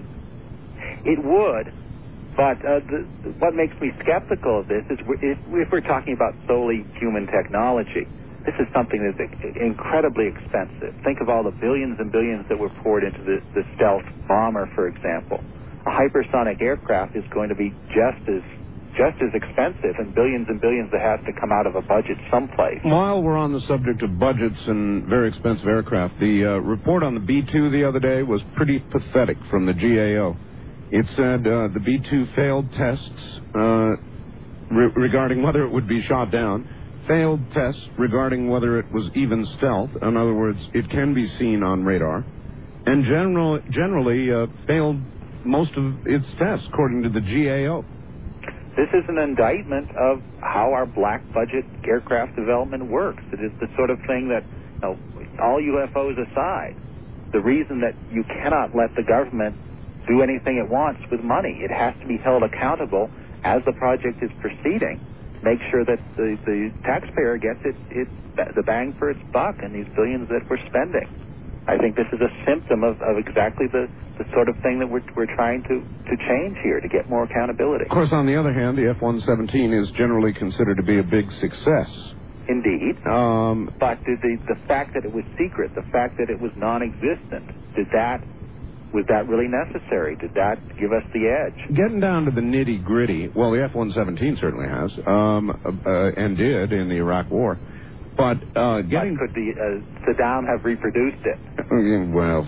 It would, but uh, the, what makes me skeptical of this is if, if we're talking about solely human technology, this is something that's incredibly expensive. Think of all the billions and billions that were poured into the, the stealth bomber, for example. A hypersonic aircraft is going to be just as just as expensive, and billions and billions that has to come out of a budget someplace. While we're on the subject of budgets and very expensive aircraft, the uh, report on the B two the other day was pretty pathetic from the G A O. It said uh, the B two failed tests uh, re- regarding whether it would be shot down. Failed tests regarding whether it was even stealth. In other words, it can be seen on radar. And general, generally uh, failed most of its tests, according to the G A O. This is an indictment of how our black budget aircraft development works. It is the sort of thing that, you know, all U F Os aside, the reason that you cannot let the government do anything it wants with money. It has to be held accountable as the project is proceeding. Make sure that the, the taxpayer gets it, it, the bang for its buck and these billions that we're spending. I think this is a symptom of, of exactly the, the sort of thing that we're, we're trying to, to change here, to get more accountability. Of course, on the other hand, the F one seventeen is generally considered to be a big success. Indeed. Um, but the, the, the fact that it was secret, the fact that it was non-existent, did that was that really necessary? Did that give us the edge? Getting down to the nitty-gritty, well, the F one seventeen certainly has, um, uh, and did in the Iraq War. But uh, getting... But could the, uh, Saddam have reproduced it? Well,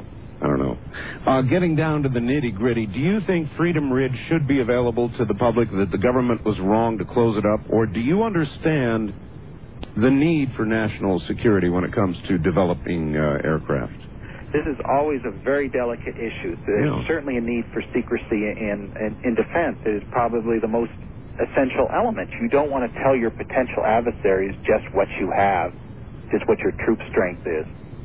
I don't know. Uh, getting down to the nitty-gritty, do you think Freedom Ridge should be available to the public, that the government was wrong to close it up, or do you understand the need for national security when it comes to developing uh, aircraft? This is always a very delicate issue. There's Yeah. certainly a need for secrecy in, in, in defense. It is probably the most essential element. You don't want to tell your potential adversaries just what you have, just what your troop strength is.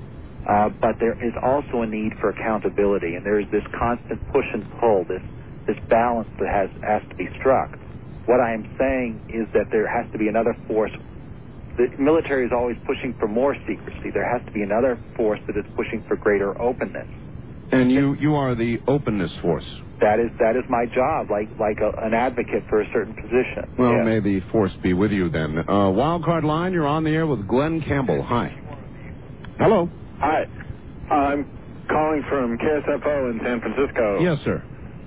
Uh, but there is also a need for accountability, and there is this constant push and pull, this, this balance that has, has to be struck. What I am saying is that there has to be another force. The military is always pushing for more secrecy. There has to be another force that is pushing for greater openness. And you, you are the openness force. That is that is my job, like like a, an advocate for a certain position. Well, yeah. May the force be with you then. Uh, Wildcard Line, you're on the air with Glenn Campbell. Hi. Hello. Hi. I'm calling from K S F O in San Francisco. Yes, sir.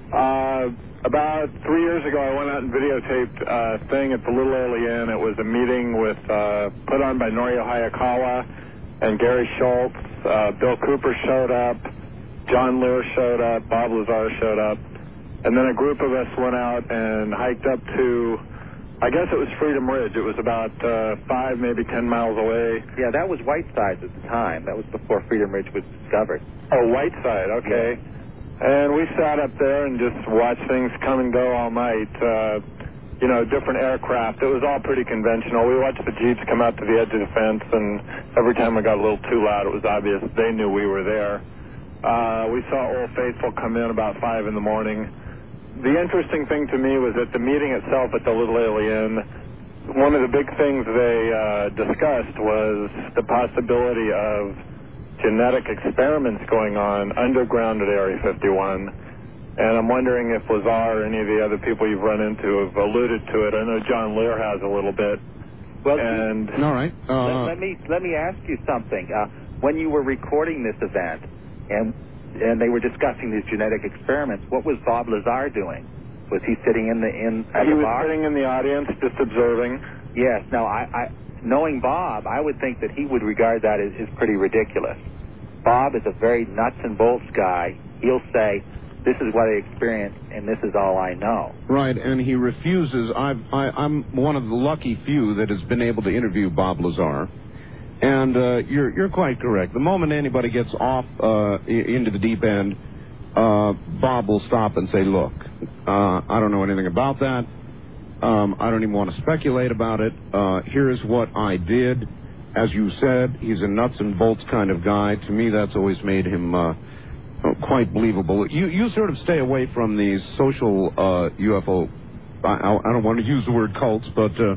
Uh, about three years ago, I went out and videotaped a thing at the Little Early Inn. It was a meeting with uh, put on by Norio Hayakawa and Gary Schultz. Uh, Bill Cooper showed up. John Lear showed up. Bob Lazar showed up. And then a group of us went out and hiked up to, I guess it was Freedom Ridge. It was about uh, five, maybe ten miles away. Yeah, that was Whitesides at the time. That was before Freedom Ridge was discovered. Oh, Whiteside, okay. Yeah. And we sat up there and just watched things come and go all night. Uh, you know, different aircraft. It was all pretty conventional. We watched the Jeeps come out to the edge of the fence, and every time it got a little too loud, it was obvious they knew we were there. Uh, we saw Old Faithful come in about five in the morning. The interesting thing to me was at the meeting itself at the Little Early Inn, one of the big things they uh, discussed was the possibility of genetic experiments going on underground at Area fifty-one. And I'm wondering if Lazar or any of the other people you've run into have alluded to it. I know John Lear has a little bit. Well, and all right. Uh, let, let me let me ask you something. Uh, when you were recording this event, and and they were discussing these genetic experiments, what was Bob Lazar doing? Was he sitting in the in at he the was bar? sitting in the audience, just observing. Yes. Now, I, I knowing Bob, I would think that he would regard that as, as pretty ridiculous. Bob is a very nuts and bolts guy. He'll say, "This is what I experienced, and this is all I know." Right, and he refuses. I've, I, I'm one of the lucky few that has been able to interview Bob Lazar. And uh, you're you're quite correct. The moment anybody gets off uh, into the deep end, uh, Bob will stop and say, "Look, uh, I don't know anything about that. Um, I don't even want to speculate about it. Uh, here's what I did." As you said, he's a nuts and bolts kind of guy. To me, that's always made him uh, quite believable. You you sort of stay away from these social uh, U F O. I, I don't want to use the word cults, but. Uh,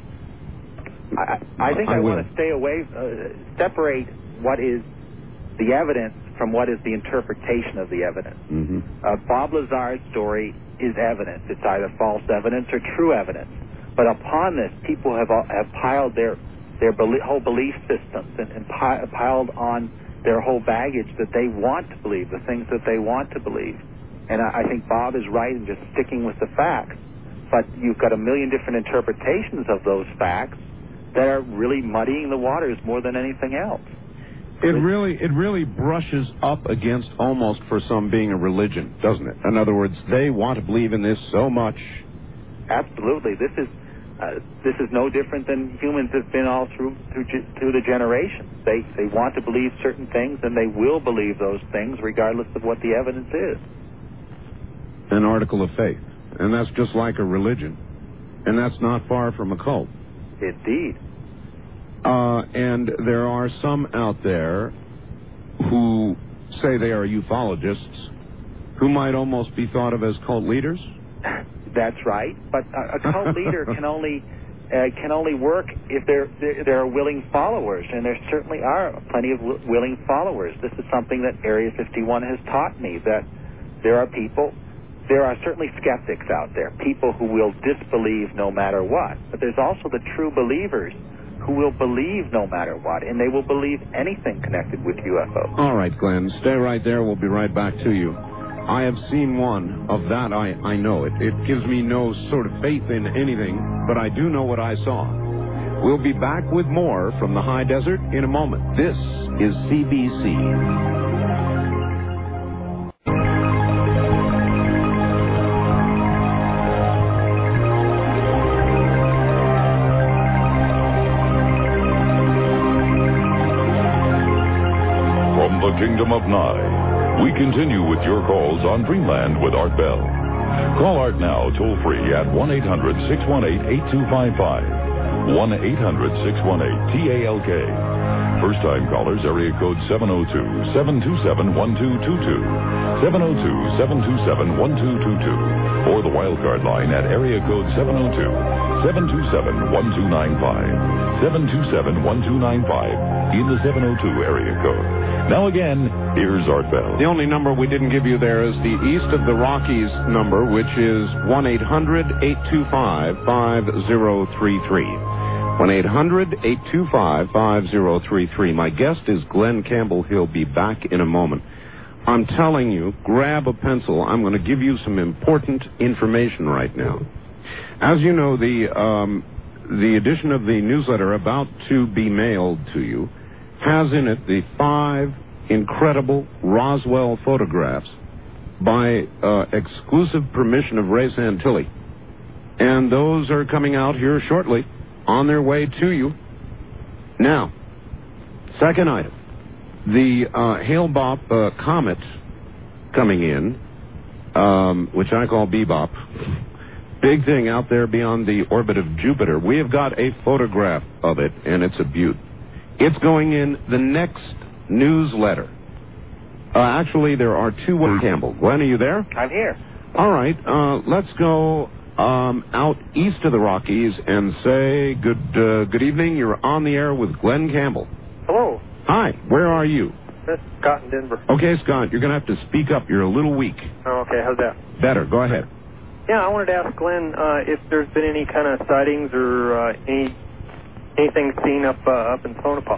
I, I think I, I want to stay away, uh, separate what is the evidence from what is the interpretation of the evidence. Mm-hmm. Uh, Bob Lazar's story is evidence. It's either false evidence or true evidence. But upon this, people have have piled their their belie- whole belief systems and, and pi- piled on their whole baggage that they want to believe, the things that they want to believe. And I, I think Bob is right in just sticking with the facts. But you've got a million different interpretations of those facts that are really muddying the waters more than anything else. It really, it really brushes up against almost for some being a religion, doesn't it? In other words, they want to believe in this so much. Absolutely. This is uh, this is no different than humans have been all through through, through the generations. They they want to believe certain things, and they will believe those things regardless of what the evidence is. An article of faith, and that's just like a religion, and that's not far from a cult. Indeed. Uh, and there are some out there who say they are ufologists who might almost be thought of as cult leaders. That's right. But a, a cult leader can only uh, can only work if there, there there are willing followers, and there certainly are plenty of w- willing followers. This is something that Area fifty-one has taught me, that there are people. There are certainly skeptics out there, people who will disbelieve no matter what. But there's also the true believers who who will believe no matter what, and they will believe anything connected with U F Os. All right, Glenn, stay right there. We'll be right back to you. I have seen one. Of that, I, I know it. It gives me no sort of faith in anything, but I do know what I saw. We'll be back with more from the high desert in a moment. This is C B C. Kingdom of Nye. We continue with your calls on Dreamland with Art Bell. Call Art now toll free at one eight hundred six one eight eight two five five. one eight hundred six one eight T A L K. First time callers area code seven oh two, seven two seven, one two two two. seven oh two, seven two seven, one two two two. Or the wildcard line at area code seven oh two, seven two seven, one two nine five. seven two seven, one two nine five in the seven oh two area code. Now again, here's Art Bell. The only number we didn't give you there is the East of the Rockies number, which is one eight hundred eight two five five oh three three. one eight hundred eight two five five oh three three. My guest is Glenn Campbell. He'll be back in a moment. I'm telling you, grab a pencil. I'm going to give you some important information right now. As you know, the um, the edition of the newsletter about to be mailed to you has in it the five incredible Roswell photographs by uh, exclusive permission of Ray Santilli. And those are coming out here shortly, on their way to you. Now, second item, the uh, Hale-Bopp uh, comet coming in, um, which I call Bebop, big thing out there beyond the orbit of Jupiter. We have got a photograph of it, and it's a beaut. It's going in the next newsletter. Uh, actually, there are two. Campbell. Glenn, are you there? I'm here. All right. Uh, let's go um, out east of the Rockies and say good uh, good evening. You're on the air with Glenn Campbell. Hello. Hi. Where are you? That's Scott in Denver. Okay, Scott. You're going to have to speak up. You're a little weak. Oh, okay. How's that? Better. Go ahead. Yeah, I wanted to ask Glenn uh, if there's been any kind of sightings or uh, any anything seen up uh, up in Tonopah.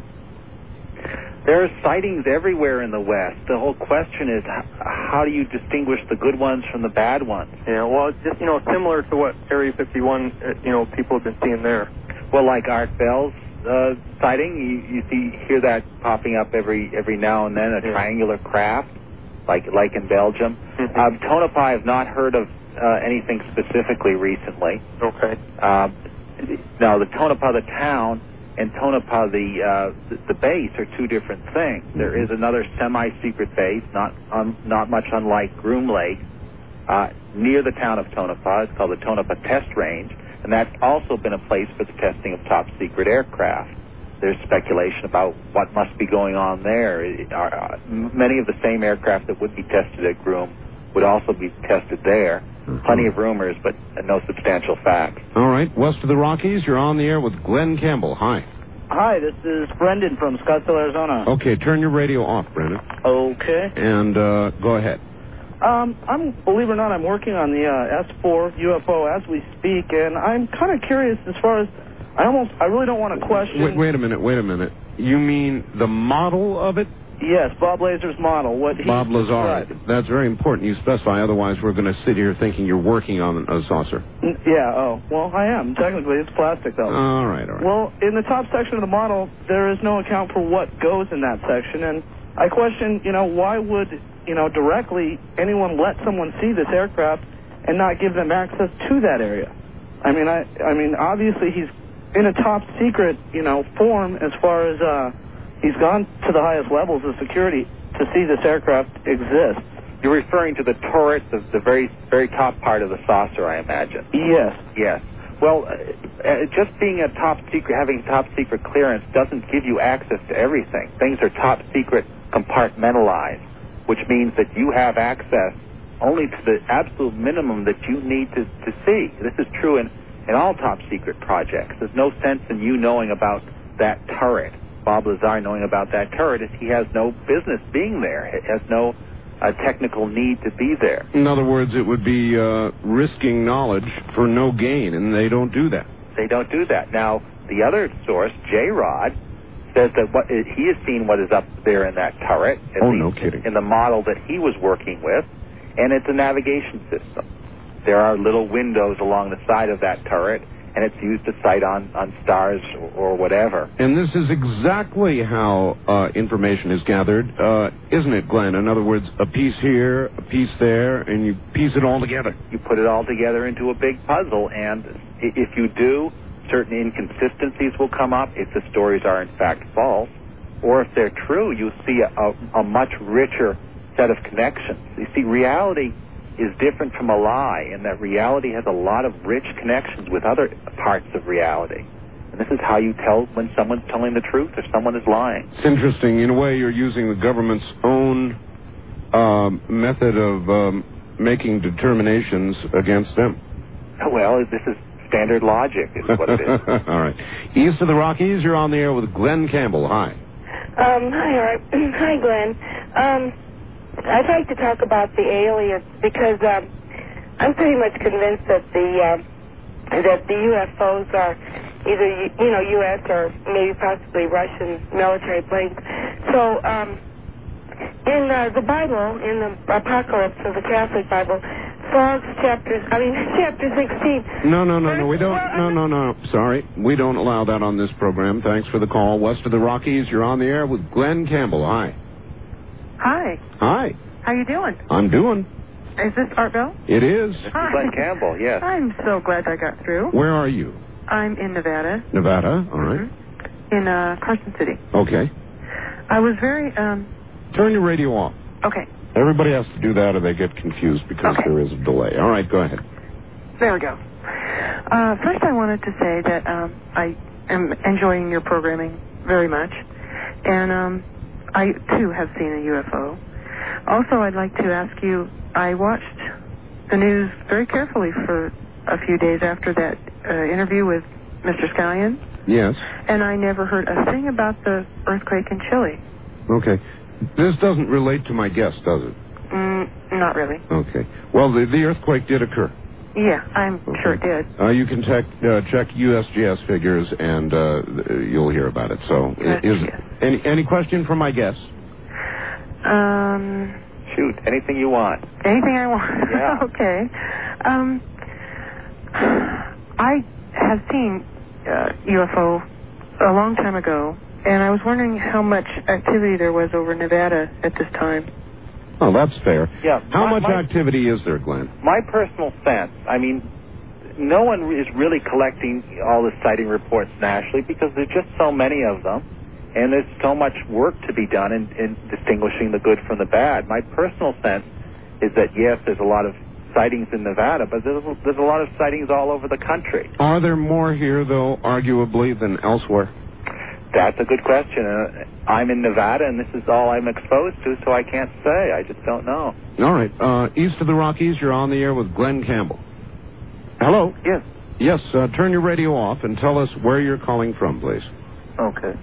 There are sightings everywhere in the West. The whole question is, how do you distinguish the good ones from the bad ones? Yeah, well, it's just, you know, similar to what Area fifty-one, uh, you know, people have been seeing there. Well, like Art Bell's uh, sighting, you, you see, hear that popping up every every now and then, a yeah. triangular craft, like like in Belgium. Mm-hmm. Um, Tonopah, I have not heard of uh, anything specifically recently. Okay. Um, now, the Tonopah, the town, and Tonopah, the, uh, the the base, are two different things. There is another semi-secret base, not um, not much unlike Groom Lake, uh, near the town of Tonopah. It's called the Tonopah Test Range, and that's also been a place for the testing of top-secret aircraft. There's speculation about what must be going on there. Uh, many of the same aircraft that would be tested at Groom would also be tested there. Mm-hmm. Plenty of rumors, but no substantial facts. All right. West of the Rockies, you're on the air with Glenn Campbell. Hi. Hi, this is Brendan from Scottsdale, Arizona. Okay, turn your radio off, Brendan. Okay. And uh, go ahead. Um, I'm, believe it or not, I'm working on the uh, S four U F O as we speak, and I'm kind of curious as far as, I almost, I really don't want to question... Wait, wait a minute, wait a minute. You mean the model of it? Yes, Bob Lazar's model. What he Bob Lazar. described. That's very important. You specify, otherwise we're going to sit here thinking you're working on a saucer. Yeah, oh, well, I am. Technically, it's plastic, though. All right, all right. Well, in the top section of the model, there is no account for what goes in that section, and I question, you know, why would, you know, directly anyone let someone see this aircraft and not give them access to that area? I mean, I, I mean, obviously he's in a top secret, you know, form as far as, uh, he's gone to the highest levels of security to see this aircraft exist. You're referring to the turret, the, the very very top part of the saucer, I imagine. Yes. Yes. Well, uh, uh, just being a top secret, having top secret clearance doesn't give you access to everything. Things are top secret compartmentalized, which means that you have access only to the absolute minimum that you need to, to see. This is true in, in all top secret projects. There's no sense in you knowing about that turret. Bob Lazar knowing about that turret is he has no business being there. It has no uh, technical need to be there. In other words, it would be uh, risking knowledge for no gain, and they don't do that. They don't do that. Now, The other source, J-Rod, says that what he has seen what is up there in that turret. At oh, least no kidding. In the model that he was working with, and it's a navigation system. There are little windows along the side of that turret, and it's used to sight on, on stars or, or whatever. And this is exactly how uh, information is gathered, uh, isn't it, Glenn? In other words, a piece here, a piece there, and you piece it all together. You put it all together into a big puzzle, and if you do, certain inconsistencies will come up if the stories are in fact false, or if they're true, you see a, a, a much richer set of connections. You see, reality is different from a lie in that reality has a lot of rich connections with other parts of reality. And this is how you tell when someone's telling the truth or someone is lying. It's interesting. In a way, you're using the government's own um, method of um, making determinations against them. Well, this is standard logic is what it is. All right. East of the Rockies, you're on the air with Glenn Campbell. Hi. Um, hi, Art. Hi, Glenn. Um, I'd like to talk about the aliens because um, I'm pretty much convinced that the uh, that the U F Os are either you know U S or maybe possibly Russian military planes. So um, in uh, the Bible, in the Apocalypse of the Catholic Bible, Psalms chapter I mean chapter sixteen. No, no, no, no. We don't. No, no, no. Sorry, we don't allow that on this program. Thanks for the call. West of the Rockies, you're on the air with Glenn Campbell. Hi. Hi. Hi. How you doing? I'm doing. Is this Art Bell? It is. This is Glenn Campbell, yes. I'm so glad I got through. Where are you? I'm in Nevada. Nevada, all right. Mm-hmm. In uh, Carson City. Okay. I was very... Um... Turn your radio off. Okay. Everybody has to do that or they get confused because okay. there is a delay. All right, go ahead. There we go. Uh, first, I wanted to say that um, I am enjoying your programming very much. And um, I, too, have seen a U F O. Also, I'd like to ask you, I watched the news very carefully for a few days after that uh, interview with Mister Scallion. Yes. And I never heard a thing about the earthquake in Chile. Okay. This doesn't relate to my guess, does it? Mm, not really. Okay. Well, the, the earthquake did occur. Yeah, I'm okay. sure it did. Uh, you can check, uh, check U S G S figures, and uh, you'll hear about it. So, is, any, any question from my guest? Um, Shoot, anything you want. Anything I want. Yeah. Okay. Um, I have seen uh, U F O a long time ago, and I was wondering how much activity there was over Nevada at this time. Oh, that's fair. Yeah. How my, much my, activity is there, Glenn? My personal sense, I mean, no one is really collecting all the sighting reports nationally because there's just so many of them. And there's so much work to be done in, in distinguishing the good from the bad. My personal sense is that, yes, there's a lot of sightings in Nevada, but there's, there's a lot of sightings all over the country. Are there more here, though, arguably, than elsewhere? That's a good question. Uh, I'm in Nevada, and this is all I'm exposed to, so I can't say. I just don't know. All right. Uh, east of the Rockies, you're on the air with Glenn Campbell. Hello? Yes. Yes, uh, turn your radio off and tell us where you're calling from, please. Okay.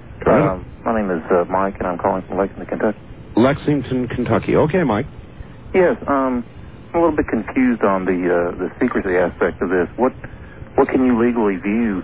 Um, my name is uh, Mike, and I'm calling from Lexington, Kentucky. Lexington, Kentucky. Okay, Mike. Yes, um, I'm a little bit confused on the uh, the secrecy aspect of this. What what can you legally view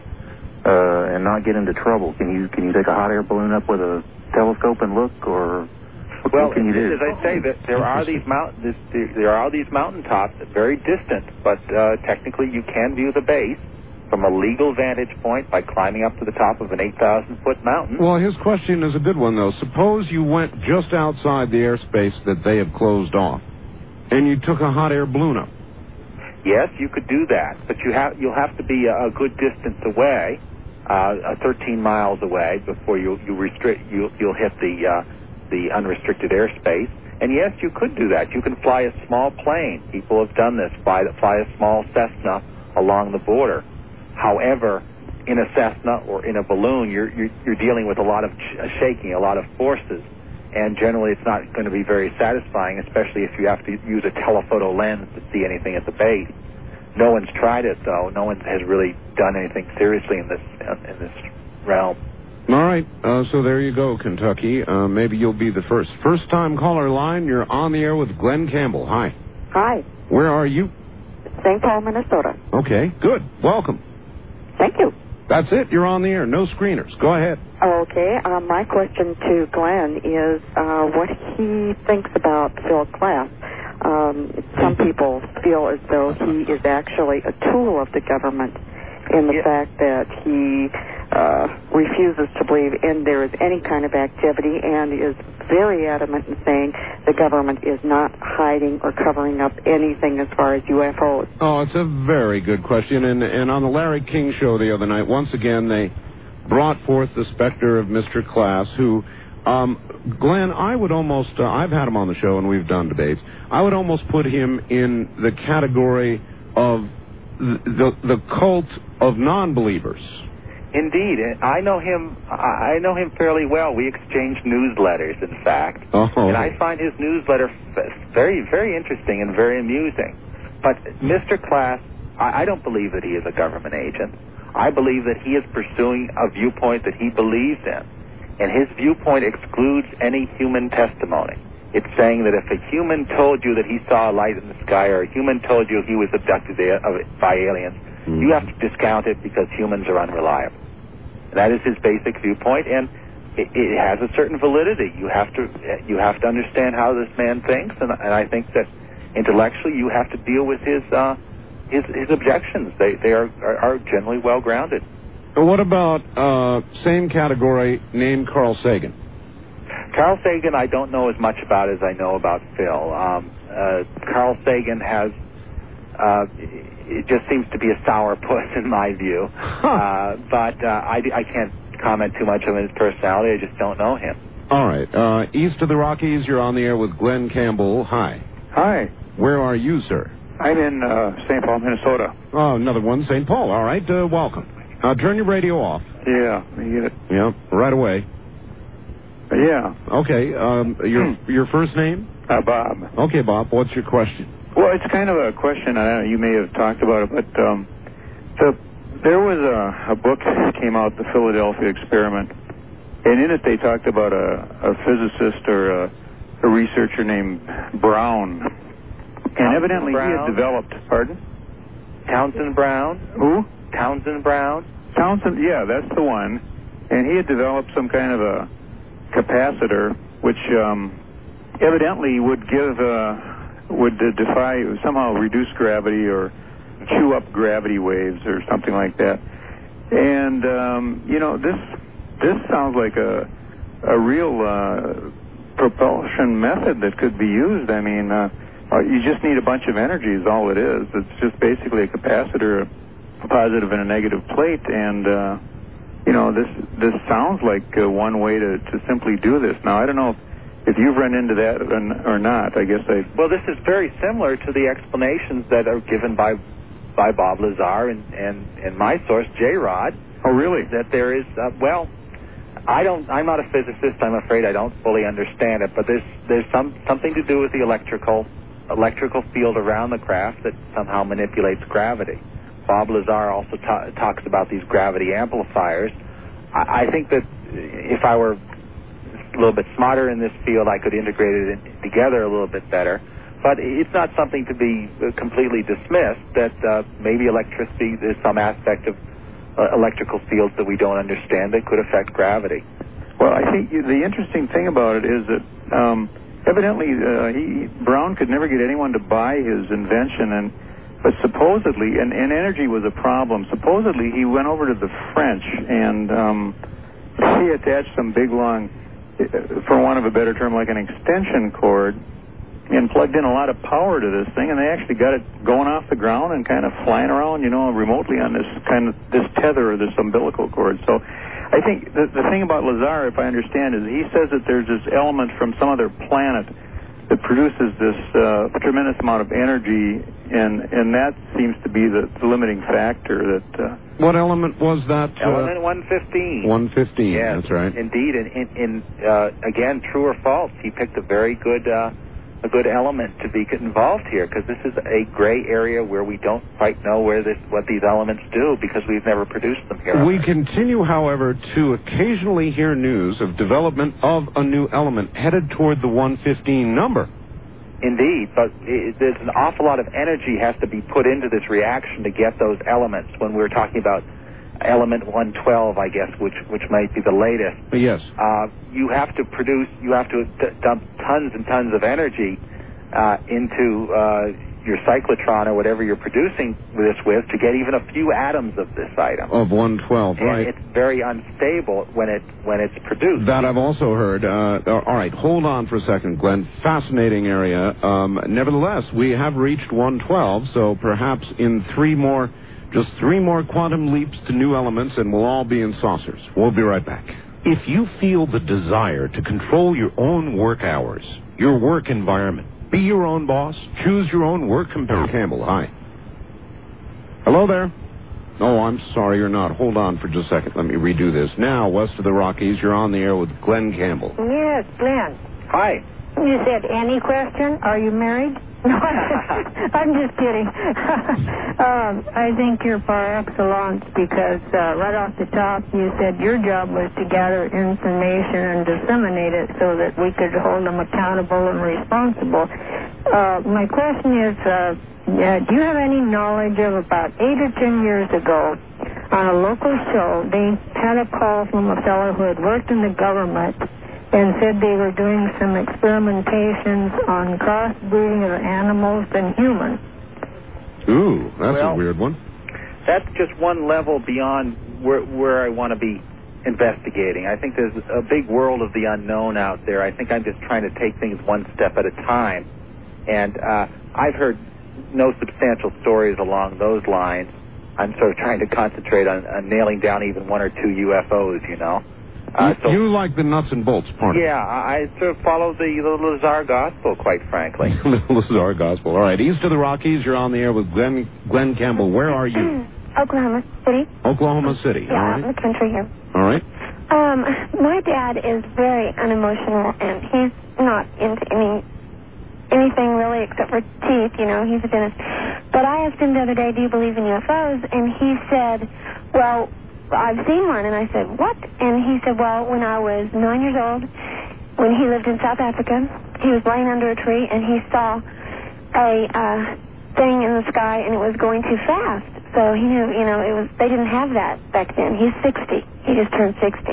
uh, and not get into trouble? Can you can you take a hot air balloon up with a telescope and look, or what, well, what can you do? As I say, that there are these mount this, there are these mountaintops very distant, but uh, technically you can view the base from a legal vantage point by climbing up to the top of an eight thousand foot mountain. Well, his question is a good one, though. Suppose you went just outside the airspace that they have closed off, and you took a hot air balloon up. Yes, you could do that, but you have you'll have to be a, a good distance away, uh, thirteen miles away, before you you restrict you you'll hit the uh, the unrestricted airspace. And yes, you could do that. You can fly a small plane. People have done this. Fly fly a small Cessna along the border. However, in a Cessna or in a balloon, you're, you're, you're dealing with a lot of ch- shaking, a lot of forces, and generally it's not going to be very satisfying, especially if you have to use a telephoto lens to see anything at the base. No one's tried it, though. No one has really done anything seriously in this in this realm. All right, uh, so there you go, Kentucky. Uh, maybe you'll be the first. First-time caller line, you're on the air with Glenn Campbell. Hi. Hi. Where are you? Saint Paul, Minnesota. Okay, good. Welcome. Thank you. That's it. You're on the air. No screeners. Go ahead. Okay. Uh, my question to Glenn is uh, what he thinks about Phil Klass. Um, some people feel as though he is actually a tool of the government in the yeah. fact that he uh, refuses to believe in there is any kind of activity and is very adamant in saying the government is not hiding or covering up anything as far as U F Os. Oh, it's a very good question. And, and on the Larry King show the other night, once again, they brought forth the specter of Mister Klass, who, um, Glenn, I would almost, uh, I've had him on the show and we've done debates, I would almost put him in the category of the, the, the cult of non-believers. Indeed, I know him. I know him fairly well. We exchange newsletters, in fact, oh. and I find his newsletter very, very interesting and very amusing. But Mister Klass, I don't believe that he is a government agent. I believe that he is pursuing a viewpoint that he believes in, and his viewpoint excludes any human testimony. It's saying that if a human told you that he saw a light in the sky, or a human told you he was abducted by aliens, mm-hmm. you have to discount it because humans are unreliable. That is his basic viewpoint, and it, it has a certain validity. You have to you have to understand how this man thinks, and, and I think that intellectually you have to deal with his uh, his, his objections. They they are are, are generally well grounded. What about uh, same category named Carl Sagan? Carl Sagan, I don't know as much about as I know about Phil. Um, uh, Carl Sagan has. Uh, it just seems to be a sourpuss in my view. Huh. Uh, but uh, I, I can't comment too much on his personality. I just don't know him. All right. Uh, east of the Rockies, you're on the air with Glenn Campbell. Hi. Hi. Where are you, sir? I'm in uh, Saint Paul, Minnesota. Oh, another one, Saint Paul. All right. Uh, welcome. Uh, turn your radio off. Yeah. You get it. Yeah. Right away. Uh, yeah. Okay. Um, your your first name? Uh, Bob. Okay, Bob. What's your question? Well, it's kind of a question. I don't know, you may have talked about it, but um, the, there was a, a book that came out, The Philadelphia Experiment, and in it they talked about a, a physicist or a, a researcher named Brown. And Townsend evidently Brown? he had developed, pardon? Townsend Brown? Who? Townsend Brown? Townsend, yeah, that's the one. And he had developed some kind of a capacitor which um, evidently would give... Uh, would uh, defy, somehow reduce gravity or chew up gravity waves or something like that. And, um, you know, this this sounds like a, a real uh, propulsion method that could be used. I mean, uh, you just need a bunch of energy is all it is. It's just basically a capacitor, a positive and a negative plate. And, uh, you know, this this sounds like uh, one way to, to simply do this. Now, I don't know if If you've run into that or not, I guess I... Well, this is very similar to the explanations that are given by by Bob Lazar and, and, and my source, J-Rod. Oh, really? That there is, uh, well, I don't, I'm not a physicist. I'm afraid I don't fully understand it, but there's there's some something to do with the electrical electrical field around the craft that somehow manipulates gravity. Bob Lazar also ta- talks about these gravity amplifiers. I, I think that if I were a little bit smarter in this field, I could integrate it in, together a little bit better. But it's not something to be completely dismissed, that uh, maybe electricity, there's some aspect of uh, electrical fields that we don't understand that could affect gravity. Well, I think the interesting thing about it is that um, evidently uh, he, Brown could never get anyone to buy his invention, and but supposedly, and, and energy was a problem, supposedly he went over to the French and um, he attached some big, long, for want of a better term, like an extension cord, and plugged in a lot of power to this thing, and they actually got it going off the ground and kind of flying around, you know, remotely on this kind of this tether or this umbilical cord. So I think the, the thing about Lazar, if I understand, is he says that there's this element from some other planet that produces this uh, tremendous amount of energy, and and that seems to be the, the limiting factor. That uh, what element was that? Element uh, one fifteen. one fifteen. Yes, that's right. Indeed, and in, in uh, again, true or false, he picked a very good uh, a good element to be involved here, because this is a gray area where we don't quite know where this what these elements do, because we've never produced them here. We continue, however, to occasionally hear news of development of a new element headed toward the one fifteen number. Indeed, but it, there's an awful lot of energy has to be put into this reaction to get those elements. When we're talking about element one twelve, I guess, which which might be the latest. Yes. Uh, you have to produce, you have to d- dump tons and tons of energy uh, into uh, your cyclotron or whatever you're producing this with to get even a few atoms of this item. Of one twelve, and right. It's very unstable when it when it's produced. That I've also heard. Uh, all right, hold on for a second, Glenn. Fascinating area. Um, nevertheless, we have reached one twelve, so perhaps in three more, just three more quantum leaps to new elements, and we'll all be in saucers. We'll be right back. If you feel the desire to control your own work hours, your work environment, be your own boss, choose your own work companion. Campbell, hi. Hello there. Oh, I'm sorry you're not. Hold on for just a second. Let me redo this. Now, west of the Rockies, you're on the air with Glenn Campbell. Yes, Glenn. Hi. You said any question? Are you married? No, I'm just kidding. um, I think you're par excellence because uh, right off the top you said your job was to gather information and disseminate it so that we could hold them accountable and responsible. Uh, my question is, uh, uh, do you have any knowledge of about eight or ten years ago on a local show, they had a call from a fellow who had worked in the government and said they were doing some experimentations on crossbreeding of animals and humans. Ooh, that's well, a weird one. That's just one level beyond where, where I want to be investigating. I think there's a big world of the unknown out there. I think I'm just trying to take things one step at a time. And uh, I've heard no substantial stories along those lines. I'm sort of trying to concentrate on, on nailing down even one or two U F Os, you know. Uh, you, so, you like the nuts and bolts part yeah, I, I sort of follow the, the Lazar Gospel, quite frankly. The Lazar Gospel. All right, east of the Rockies, you're on the air with Glenn, Glenn Campbell. Where are you? Oklahoma City. Oklahoma City. Yeah, all out right. in the country here. All right. Um, my dad is very unemotional, and he's not into any anything really except for teeth. You know, he's a dentist. But I asked him the other day, "Do you believe in U F Os?" And he said, "Well, I've seen one." And I said, "What?" And he said, "Well, when I was nine years old, when he lived in South Africa, he was laying under a tree and he saw a uh, thing in the sky and it was going too fast. So he knew, you know, it was. They didn't have that back then. He's sixty. He just turned sixty.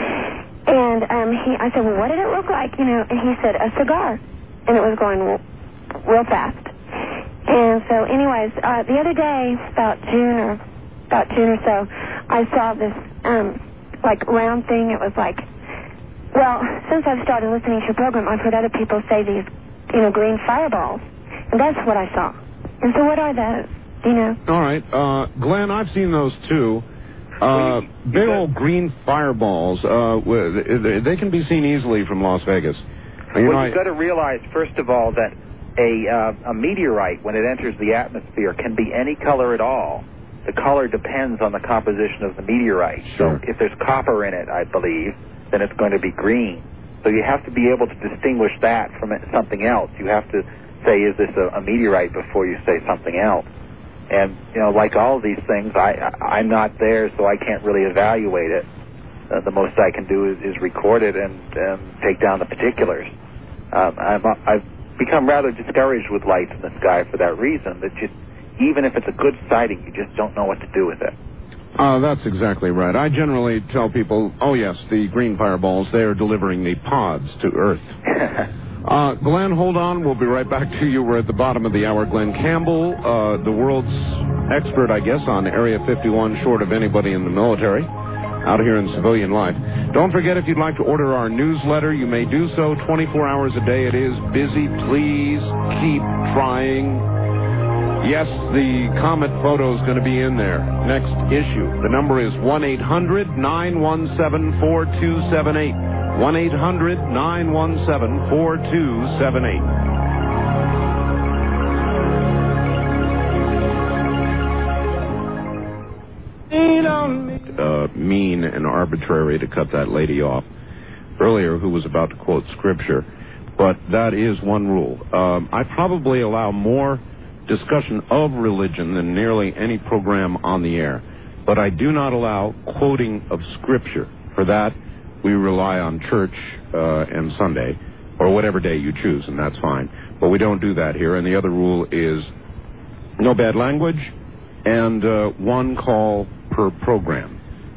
And um, he, I said, "Well, what did it look like?" You know, and he said, "A cigar," and it was going real, real fast. And so, anyways, uh, the other day, about June or about June or so, I saw this, um, like, round thing. It was like, well, since I've started listening to your program, I've heard other people say these, you know, green fireballs. And that's what I saw. And so what are those? Do you know? All right. Uh, Glenn, I've seen those, too. Uh, big old green fireballs. Uh, they, they can be seen easily from Las Vegas. You well, know, you've I, got to realize, first of all, that a, uh, a meteorite, when it enters the atmosphere, can be any color at all. The color depends on the composition of the meteorite. Sure. So if there's copper in it, I believe, then it's going to be green. So you have to be able to distinguish that from something else. You have to say, is this a, a meteorite before you say something else? And, you know, like all of these things, I, I, I'm not there, so I can't really evaluate it. Uh, the most I can do is, is record it and, and take down the particulars. Um, I'm, I've become rather discouraged with lights in the sky for that reason, that you, even if it's a good sighting, you just don't know what to do with it. Uh, that's exactly right. I generally tell people, oh, yes, the green fireballs, they are delivering the pods to Earth. uh, Glenn, hold on. We'll be right back to you. We're at the bottom of the hour. Glenn Campbell, uh, the world's expert, I guess, on Area fifty-one, short of anybody in the military, out here in civilian life. Don't forget, if you'd like to order our newsletter, you may do so twenty-four hours a day. It is busy. Please keep trying. Yes, the comet photo is going to be in there. Next issue. The number is one eight hundred nine one seven four two seven eight. one eight hundred nine one seven four two seven eight. Uh, mean and arbitrary to cut that lady off earlier who was about to quote scripture. But that is one rule. Um, I probably allow more discussion of religion than nearly any program on the air. But I do not allow quoting of Scripture. For that, we rely on church uh, and Sunday, or whatever day you choose, and that's fine. But we don't do that here. And the other rule is no bad language and uh, one call per program.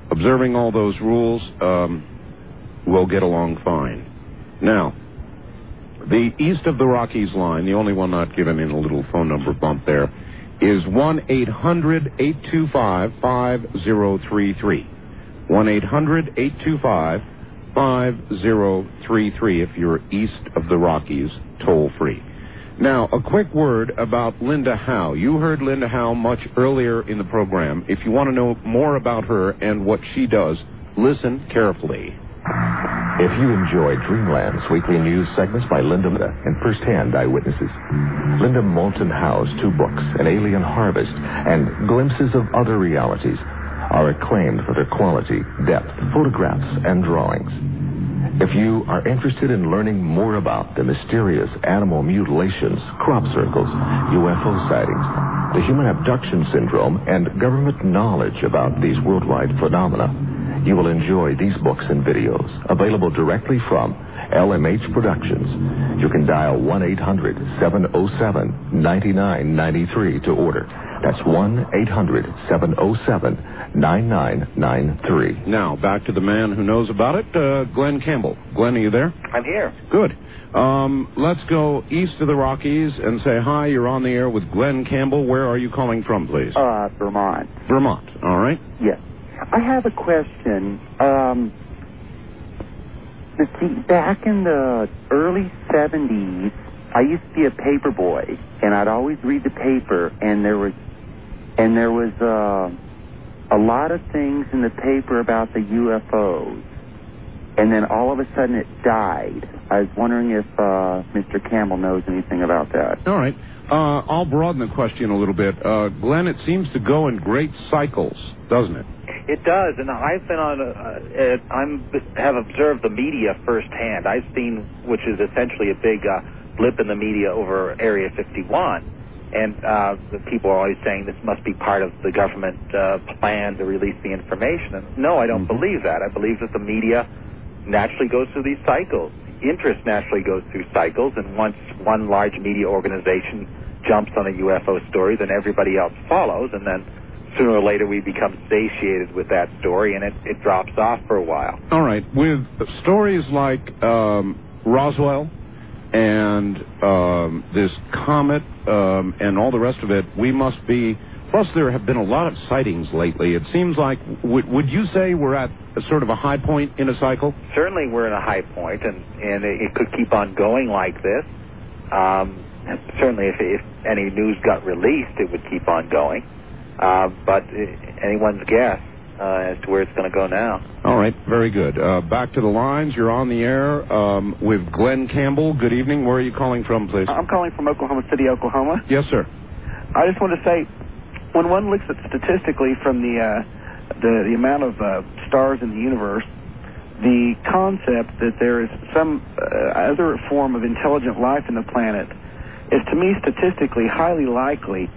observing all those rules, um, we'll get along fine. Now, the east of the Rockies line, the only one not given in a little phone number bump there, is one eight hundred eight two five five zero three three. one eight hundred eight two five five zero three three if you're east of the Rockies, toll free. Now, a quick word about Linda Howe. You heard Linda Howe much earlier in the program. If you want to know more about her and what she does, listen carefully. If you enjoy Dreamland's weekly news segments by Linda and first-hand eyewitnesses, Linda Moulton Howe's two books, An Alien Harvest and Glimpses of Other Realities, are acclaimed for their quality, depth, photographs, and drawings. If you are interested in learning more about the mysterious animal mutilations, crop circles, U F O sightings, the human abduction syndrome, and government knowledge about these worldwide phenomena, you will enjoy these books and videos, available directly from L M H Productions. You can dial one eight hundred seven oh seven nine nine nine three to order. That's one eight hundred seven oh seven nine nine nine three. Now, back to the man who knows about it, uh, Glenn Campbell. Glenn, are you there? I'm here. Good. Um, let's go east of the Rockies and say hi. You're on the air with Glenn Campbell. Where are you calling from, please? Uh, Vermont. Vermont. All right. Yes. I have a question. Um, see, back in the early seventies, I used to be a paper boy, and I'd always read the paper, and there was, and there was uh, a lot of things in the paper about the U F Os, and then all of a sudden it died. I was wondering if uh, Mister Campbell knows anything about that. All right. Uh, I'll broaden the question a little bit. Uh, Glenn, it seems to go in great cycles, doesn't it? It does, and I've been on. A, uh, I'm have observed the media firsthand. I've seen, which is essentially a big uh, blip in the media over Area fifty-one, and uh, the people are always saying this must be part of the government uh, plan to release the information. And no, I don't mm-hmm. believe that. I believe that the media naturally goes through these cycles. Interest naturally goes through cycles, and once one large media organization jumps on a U F O story, then everybody else follows, and then sooner or later we become satiated with that story, and it, it drops off for a while. All right. With stories like um, Roswell and um, this comet um, and all the rest of it, we must be... Plus, there have been a lot of sightings lately. It seems like... Would, would you say we're at a sort of a high point in a cycle? Certainly we're in a high point, and, and it, it could keep on going like this. Um, certainly if, if any news got released, it would keep on going. Uh, but uh, anyone's guess uh, as to where it's going to go now. All right, very good. Uh, back to the lines. You're on the air um, with Glenn Campbell. Good evening. Where are you calling from, please? I'm calling from Oklahoma City, Oklahoma. Yes, sir. I just want to say, when one looks at statistically from the uh, the, the amount of uh, stars in the universe, the concept that there is some uh, other form of intelligent life in the planet is, to me, statistically highly likely.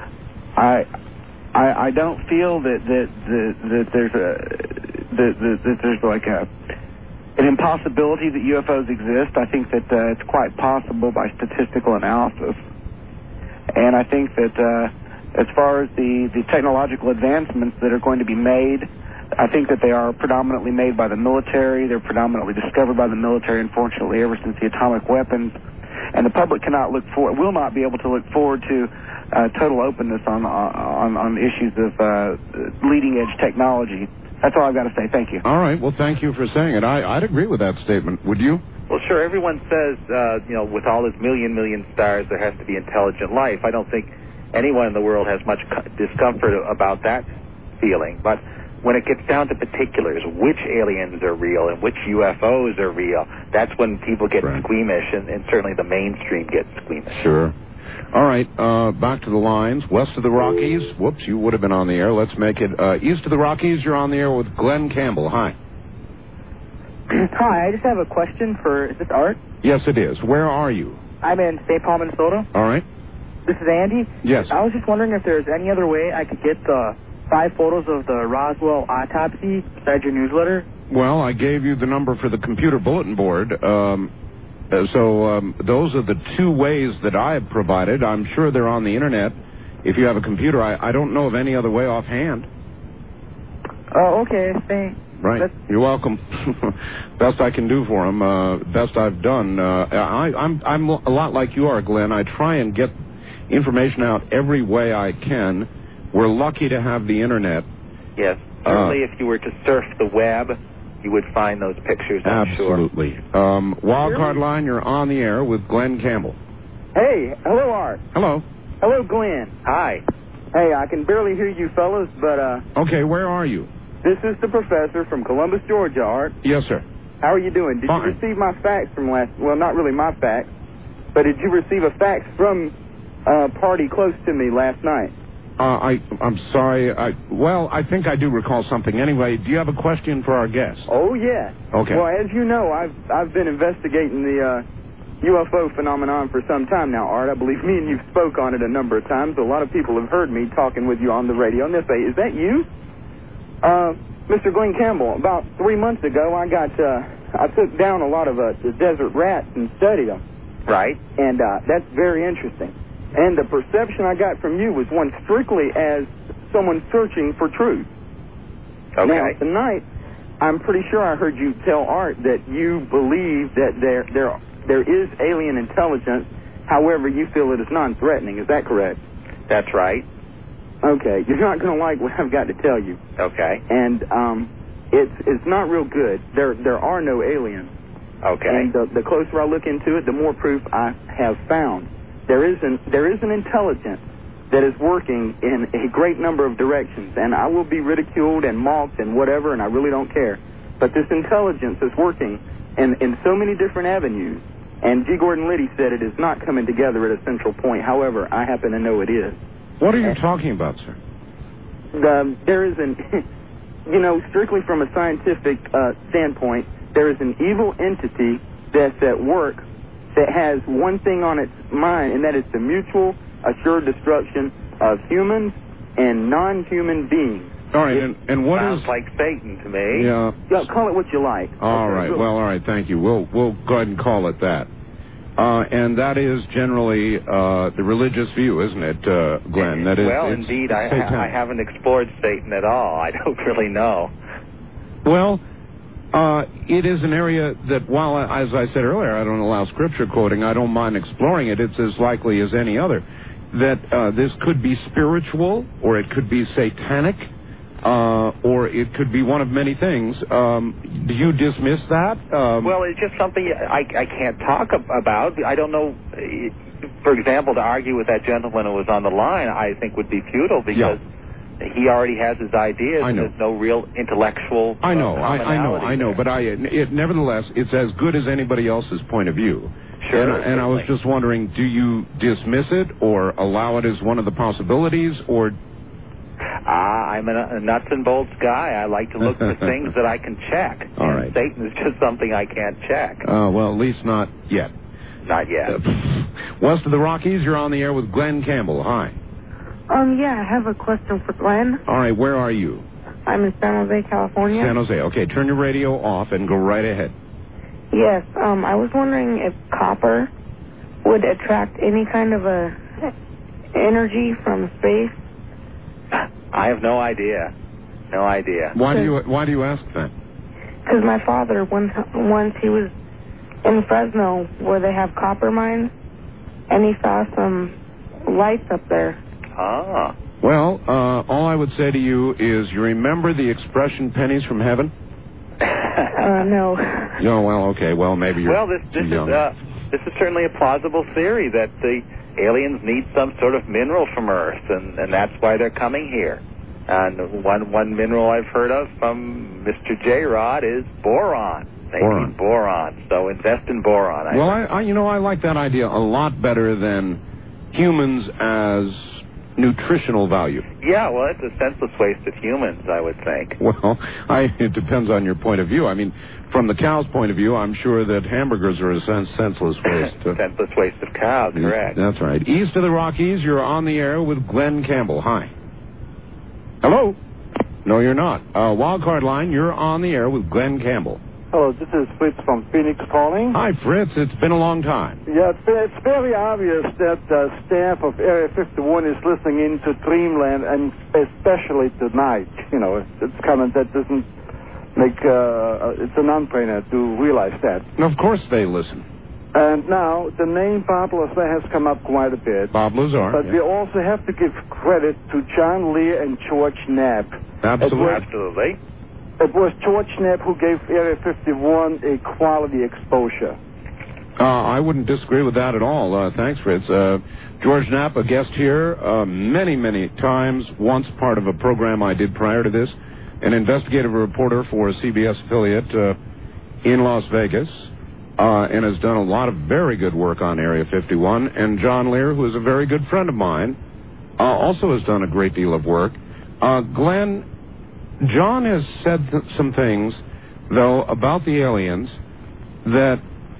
I I, I don't feel that that that, that there's a that, that, that there's like a an impossibility that U F Os exist. I think that uh, it's quite possible by statistical analysis, and I think that uh, as far as the the technological advancements that are going to be made, I think that they are predominantly made by the military. They're predominantly discovered by the military, unfortunately, ever since the atomic weapons. And the public cannot look for, will not be able to look forward to uh, total openness on on, on issues of uh, leading edge technology. That's all I've got to say. Thank you. All right. Well, thank you for saying it. I, I'd agree with that statement. Would you? Well, sure. Everyone says, uh, you know, with all its million, million stars, there has to be intelligent life. I don't think anyone in the world has much discomfort about that feeling. But when it gets down to particulars, which aliens are real and which U F Os are real, that's when people get right. squeamish, and, and certainly the mainstream gets squeamish. Sure. All right, uh, back to the lines. West of the Rockies. Whoops, you would have been on the air. Let's make it uh, east of the Rockies. You're on the air with Glenn Campbell. Hi. Hi, I just have a question for, is this Art? Yes, it is. Where are you? I'm in Saint Paul, Minnesota. All right. This is Andy. Yes. I was just wondering if there's any other way I could get the five photos of the Roswell autopsy besides your newsletter. Well, I gave you the number for the computer bulletin board. Um, so um, those are the two ways that I have provided. I'm sure they're on the internet. If you have a computer, I, I don't know of any other way offhand. Oh, okay. Thanks. Right. That's... You're welcome. Best I can do for him. Uh, best I've done. Uh, I, I'm I'm a lot like you are, Glenn. I try and get information out every way I can. We're lucky to have the internet. Yes. Certainly, uh, if you were to surf the web, you would find those pictures, I'm absolutely. sure. Um, Wildcard Line, you're on the air with Glenn Campbell. Hey, hello, Art. Hello. Hello, Glenn. Hi. Hey, I can barely hear you fellas, but, uh... Okay, where are you? This is the professor from Columbus, Georgia, Art. Yes, sir. How are you doing? Did Fine. you receive my fax from last... Well, not really my fax, but did you receive a fax from a party close to me last night? Uh, I, I'm sorry. I, well, I think I do recall something. Anyway, do you have a question for our guest? Oh, yeah. Okay. Well, as you know, I've I've been investigating the uh, U F O phenomenon for some time now, Art. I believe me and you've spoke on it a number of times. A lot of people have heard me talking with you on the radio, and they say, is that you? Uh, Mister Glenn Campbell, about three months ago, I got, uh, I took down a lot of uh, the desert rats and studied them. Right. And uh, that's very interesting. And the perception I got from you was one strictly as someone searching for truth. Okay. Now, tonight, I'm pretty sure I heard you tell Art that you believe that there there there is alien intelligence. However, you feel it is non-threatening. Is that correct? That's right. Okay. You're not going to like what I've got to tell you. Okay. And um, it's it's not real good. There there are no aliens. Okay. And the, the closer I look into it, the more proof I have found. There is an there is an intelligence that is working in a great number of directions, and I will be ridiculed and mocked and whatever, and I really don't care. But this intelligence is working in, in so many different avenues, and G. Gordon Liddy said it is not coming together at a central point. However, I happen to know it is. What are you and talking about, sir? The, there is an, you know, strictly from a scientific uh, standpoint, there is an evil entity that's at work that has one thing on its mind, and that is the mutual assured destruction of humans and non-human beings. All right, and, and what Sounds is... like Satan to me. Yeah. Yeah, call it what you like. All okay, right, good. well, all right, thank you. We'll, we'll go ahead and call it that. Uh, and that is generally uh, the religious view, isn't it, uh, Glenn? That is, well, it's indeed, I, satanic. I haven't explored Satan at all. I don't really know. Well... Uh, it is an area that, while, as I said earlier, I don't allow scripture quoting, I don't mind exploring it. It's as likely as any other that uh, this could be spiritual, or it could be satanic, uh, or it could be one of many things. Um, do you dismiss that? Um, well, it's just something I, I can't talk about. I don't know. For example, to argue with that gentleman who was on the line, I think would be futile because... Yeah. He already has his ideas. I know. There's no real intellectual. I know, uh, I, I know, I know, there. but I, it, nevertheless, it's as good as anybody else's point of view. Sure. And, and I was just wondering, do you dismiss it or allow it as one of the possibilities, or? Ah, I'm a, a nuts and bolts guy. I like to look for things that I can check. All and right. Satan is just something I can't check. Uh, well, at least not yet. Not yet. Uh, west of the Rockies, you're on the air with Glenn Campbell. Hi. Um, yeah, I have a question for Glenn. All right, where are you? I'm in San Jose, California. San Jose. Okay, turn your radio off and go right ahead. Yes, um, I was wondering if copper would attract any kind of a energy from space. I have no idea. No idea. Why do you Why do you ask that? Because my father, one, once he was in Fresno where they have copper mines, and he saw some lights up there. Ah. Well, uh, all I would say to you is, you remember the expression "pennies from heaven"? uh, no. No. Well, okay. Well, maybe you're Well, this this too is young. uh, this is certainly a plausible theory that the aliens need some sort of mineral from Earth, and, and that's why they're coming here. And one one mineral I've heard of from Mister J. Rod is boron. They Boron. need boron, so invest in boron. I Well, I, I, you know, I like that idea a lot better than humans as nutritional value. Yeah, well, it's a senseless waste of humans, I would think. Well, I, it depends on your point of view. I mean, from the cow's point of view, I'm sure that hamburgers are a sense, senseless waste. Senseless waste of cows, correct. That's right. East of the Rockies, you're on the air with Glenn Campbell. Hi. Hello? No, you're not. Uh, Wildcard Line, you're on the air with Glenn Campbell. Hello, this is Fritz from Phoenix calling. Hi, Fritz. It's been a long time. Yeah, it's, it's very obvious that the staff of Area fifty-one is listening into Dreamland, and especially tonight. You know, it's, it's coming. That doesn't make, uh, it's a non-brainer to realize that. Of course they listen. And now, the name Bob Lazar has come up quite a bit. Bob Lazar. But yeah. we also have to give credit to John Lear and George Knapp. Absolutely. Absolutely. It was George Knapp who gave Area fifty-one a quality exposure. Uh, I wouldn't disagree with that at all. Uh, thanks, Fritz. Uh, George Knapp, a guest here uh, many, many times, once part of a program I did prior to this, an investigative reporter for a C B S affiliate uh, in Las Vegas, uh, and has done a lot of very good work on Area fifty-one. And John Lear, who is a very good friend of mine, uh, also has done a great deal of work. Uh, Glenn, John has said th- some things, though, about the aliens that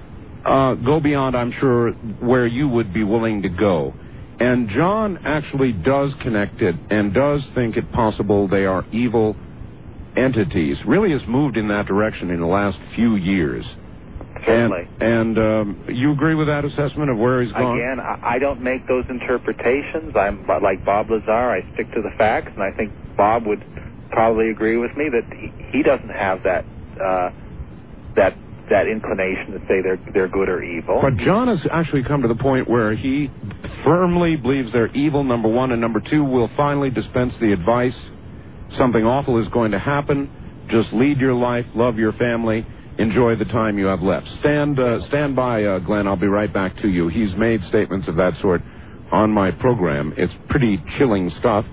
uh, go beyond, I'm sure, where you would be willing to go. And John actually does connect it and does think it possible they are evil entities. Really has moved in that direction in the last few years. Certainly. And, and um, you agree with that assessment of where he's gone? Again, I, I don't make those interpretations. I'm like Bob Lazar. I stick to the facts, and I think Bob would probably agree with me that he, he doesn't have that uh, that that inclination to say they're they're good or evil. But John has actually come to the point where he firmly believes they're evil, number one, and number two, will finally dispense the advice, something awful is going to happen, just lead your life, love your family, enjoy the time you have left. Stand uh, stand by, uh, Glenn, I'll be right back to you. He's made statements of that sort on my program. It's pretty chilling stuff.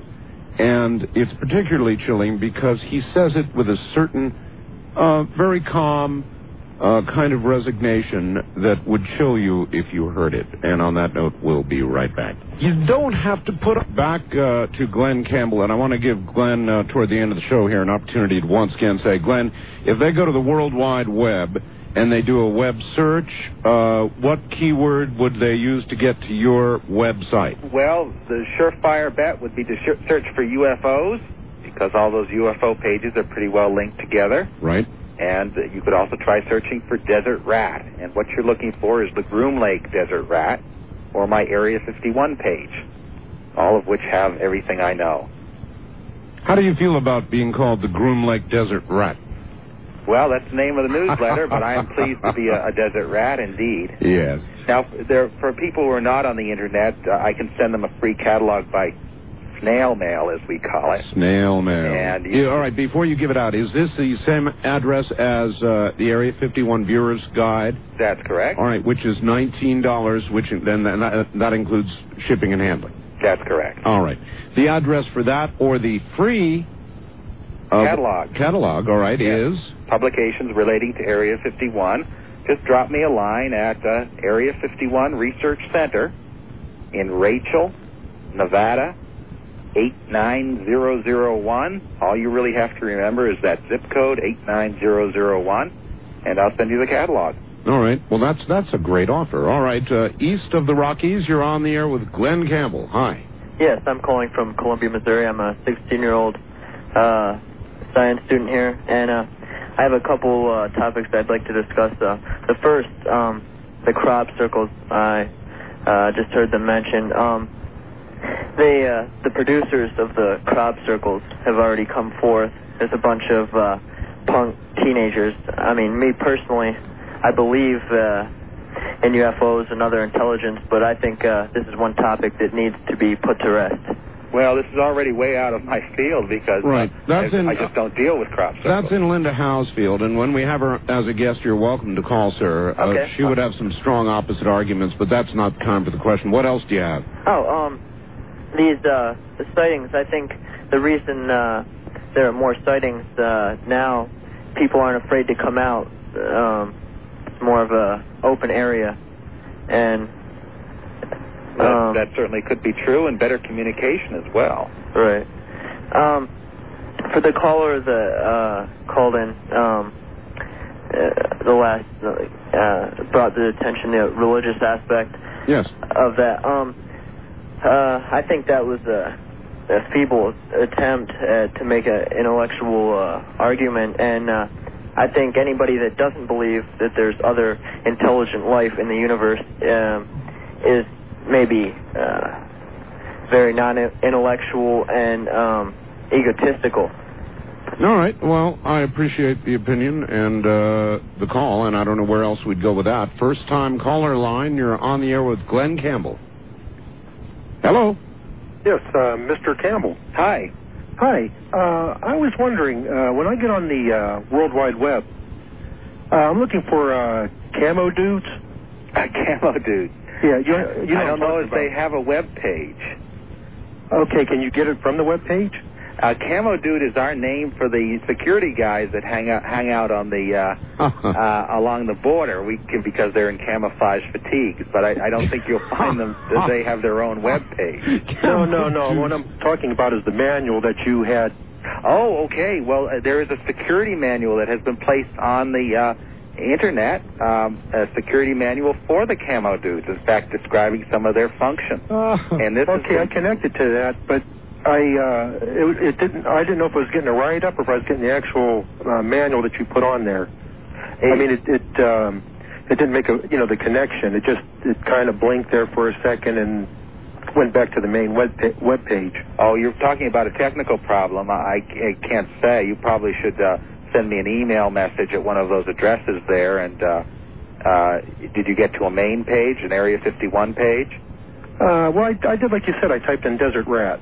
And it's particularly chilling because he says it with a certain, uh, very calm uh, kind of resignation that would chill you if you heard it. And on that note, we'll be right back. You don't have to put up back uh, to Glenn Campbell, and I want to give Glenn, uh, toward the end of the show here, an opportunity to once again say, Glenn, if they go to the World Wide Web and they do a web search, uh, what keyword would they use to get to your website? Well, the surefire bet would be to sh- search for U F Os, because all those U F O pages are pretty well linked together. Right. And uh, you could also try searching for Desert Rat. And what you're looking for is the Groom Lake Desert Rat or my Area fifty-one page, all of which have everything I know. How do you feel about being called the Groom Lake Desert Rat? Well, that's the name of the newsletter, but I am pleased to be a, a desert rat indeed. Yes. Now, there, for people who are not on the Internet, uh, I can send them a free catalog by snail mail, as we call it. Snail mail. And yeah, all right, before you give it out, is this the same address as uh, the Area fifty-one Viewer's Guide? That's correct. All right, which is nineteen dollars, which then that, that includes shipping and handling. That's correct. All right. The address for that or the free... Uh, catalog. Catalog, all right, yes. is? Publications relating to Area fifty-one. Just drop me a line at uh, Area fifty-one Research Center in Rachel, Nevada, eight nine zero zero one. All you really have to remember is that zip code, eight nine zero zero one, and I'll send you the catalog. All right. Well, that's that's a great offer. All right. Uh, east of the Rockies, you're on the air with Glenn Campbell. Hi. Yes, I'm calling from Columbia, Missouri. I'm a sixteen-year-old uh, science student here, and uh, I have a couple uh, topics I'd like to discuss. Uh, the first, um, the crop circles. I uh, just heard them mentioned. Um, they, uh, the producers of the crop circles have already come forth. There's a bunch of uh, punk teenagers. I mean, me personally, I believe uh, in U F Os and other intelligence, but I think uh, this is one topic that needs to be put to rest. Well, this is already way out of my field because right. That's I, in, I just don't deal with crop circles. That's in Linda Housfield, and when we have her as a guest, you're welcome to call, sir. Okay. Uh, she would have some strong opposite arguments, but that's not the time for the question. What else do you have? Oh, um, these uh, the sightings, I think the reason uh, there are more sightings uh, now, people aren't afraid to come out. Um, it's more of a open area, and That, that certainly could be true, and better communication as well. Right. Um, for the caller that uh, called in, um, uh, the last uh, brought to attention the religious aspect yes. of that. Um, uh, I think that was a, a feeble attempt uh, to make an intellectual uh, argument, and uh, I think anybody that doesn't believe that there's other intelligent life in the universe um, is maybe uh, very non-intellectual and um, egotistical. All right. Well, I appreciate the opinion and uh, the call, and I don't know where else we'd go with that. First-time caller line, you're on the air with Glenn Campbell. Hello. Yes, uh, Mister Campbell. Hi. Hi. Uh, I was wondering, uh, when I get on the uh, World Wide Web, uh, I'm looking for uh, camo dudes. Uh, camo dudes. Yeah, you, you know I don't know if about. they have a web page. Okay, can you get it from the web page? Uh, Camo Dude is our name for the security guys that hang out hang out on the uh, uh, along the border. We can, because they're in camouflage fatigues, but I, I don't think you'll find them that they have their own web page. No, no, no. What I'm talking about is the manual that you had. Oh, okay. Well, uh, there is a security manual that has been placed on the uh, internet, um, a security manual for the Camo Dudes, in fact, describing some of their functions. Uh, and this okay, is I connected to that, but I uh, it, it didn't. I didn't know if I was getting a write-up or if I was getting the actual uh, manual that you put on there. I mean, it it, um, it didn't make a you know the connection. It just it kind of blinked there for a second and went back to the main web pa- web page. Oh, you're talking about a technical problem. I, I can't say. You probably should uh, send me an email message at one of those addresses there. And uh, uh, did you get to a main page, an Area fifty-one page? Uh, well, I, I did like you said. I typed in Desert Rat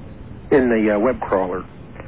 in the uh, web crawler.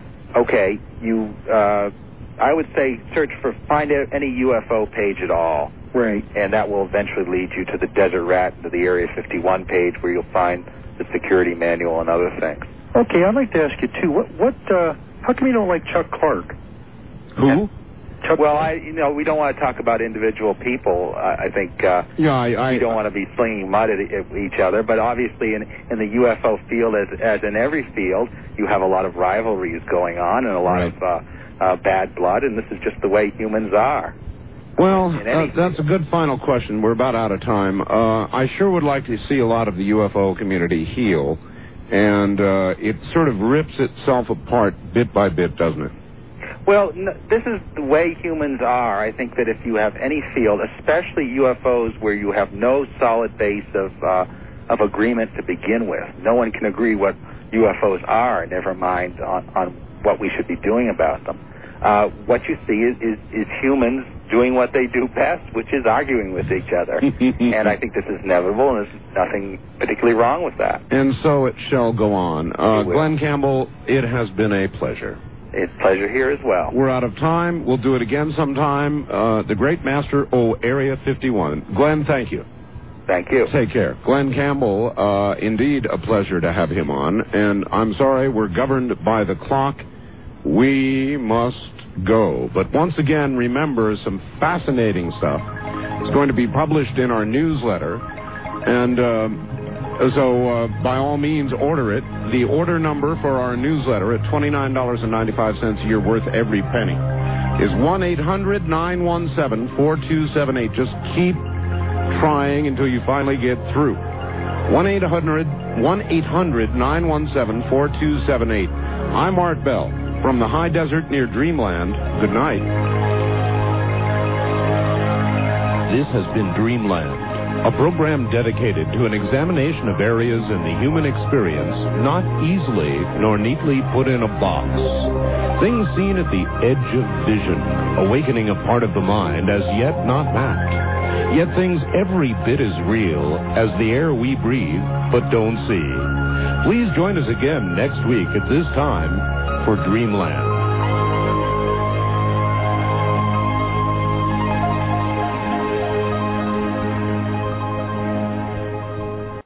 Okay, you. Uh, I would say search for find out any U F O page at all. Right. And that will eventually lead you to the Desert Rat, to the Area fifty-one page, where you'll find the security manual and other things. Okay, I'd like to ask you too. What? What? Uh, how come you don't like Chuck Clark? Who? Chuck well, I, you know, we don't want to talk about individual people. I, I think uh, yeah, I, I, we don't want to be slinging mud at each other. But obviously, in, in the U F O field, as as in every field, you have a lot of rivalries going on and a lot right. of uh, uh, bad blood, and this is just the way humans are. Well, uh, that's a good final question. We're about out of time. Uh, I sure would like to see a lot of the U F O community heal, and uh, it sort of rips itself apart bit by bit, doesn't it? Well, n- this is the way humans are. I think that if you have any field, especially U F Os where you have no solid base of uh, of agreement to begin with, no one can agree what U F Os are, never mind on, on what we should be doing about them. Uh, what you see is, is, is humans doing what they do best, which is arguing with each other. And I think this is inevitable, and there's nothing particularly wrong with that. And so it shall go on. Uh, Glenn Campbell, it has been a pleasure. It's a pleasure here as well. We're out of time. We'll do it again sometime. Uh, the Great Master, oh, Area fifty-one. Glenn, thank you. Thank you. Take care. Glenn Campbell, uh, indeed a pleasure to have him on. And I'm sorry, we're governed by the clock. We must go. But once again, remember some fascinating stuff. It's going to be published in our newsletter. And uh, so uh, by all means, order it. The order number for our newsletter at twenty-nine dollars and ninety-five cents a year, worth every penny, is one eight hundred nine one seven four two seven eight. Just keep trying until you finally get through. one eight hundred nine one seven four two seven eight. I'm Art Bell from the high desert near Dreamland. Good night. This has been Dreamland, a program dedicated to an examination of areas in the human experience not easily nor neatly put in a box. Things seen at the edge of vision, awakening a part of the mind as yet not mapped. Yet things every bit as real as the air we breathe but don't see. Please join us again next week at this time for Dreamland.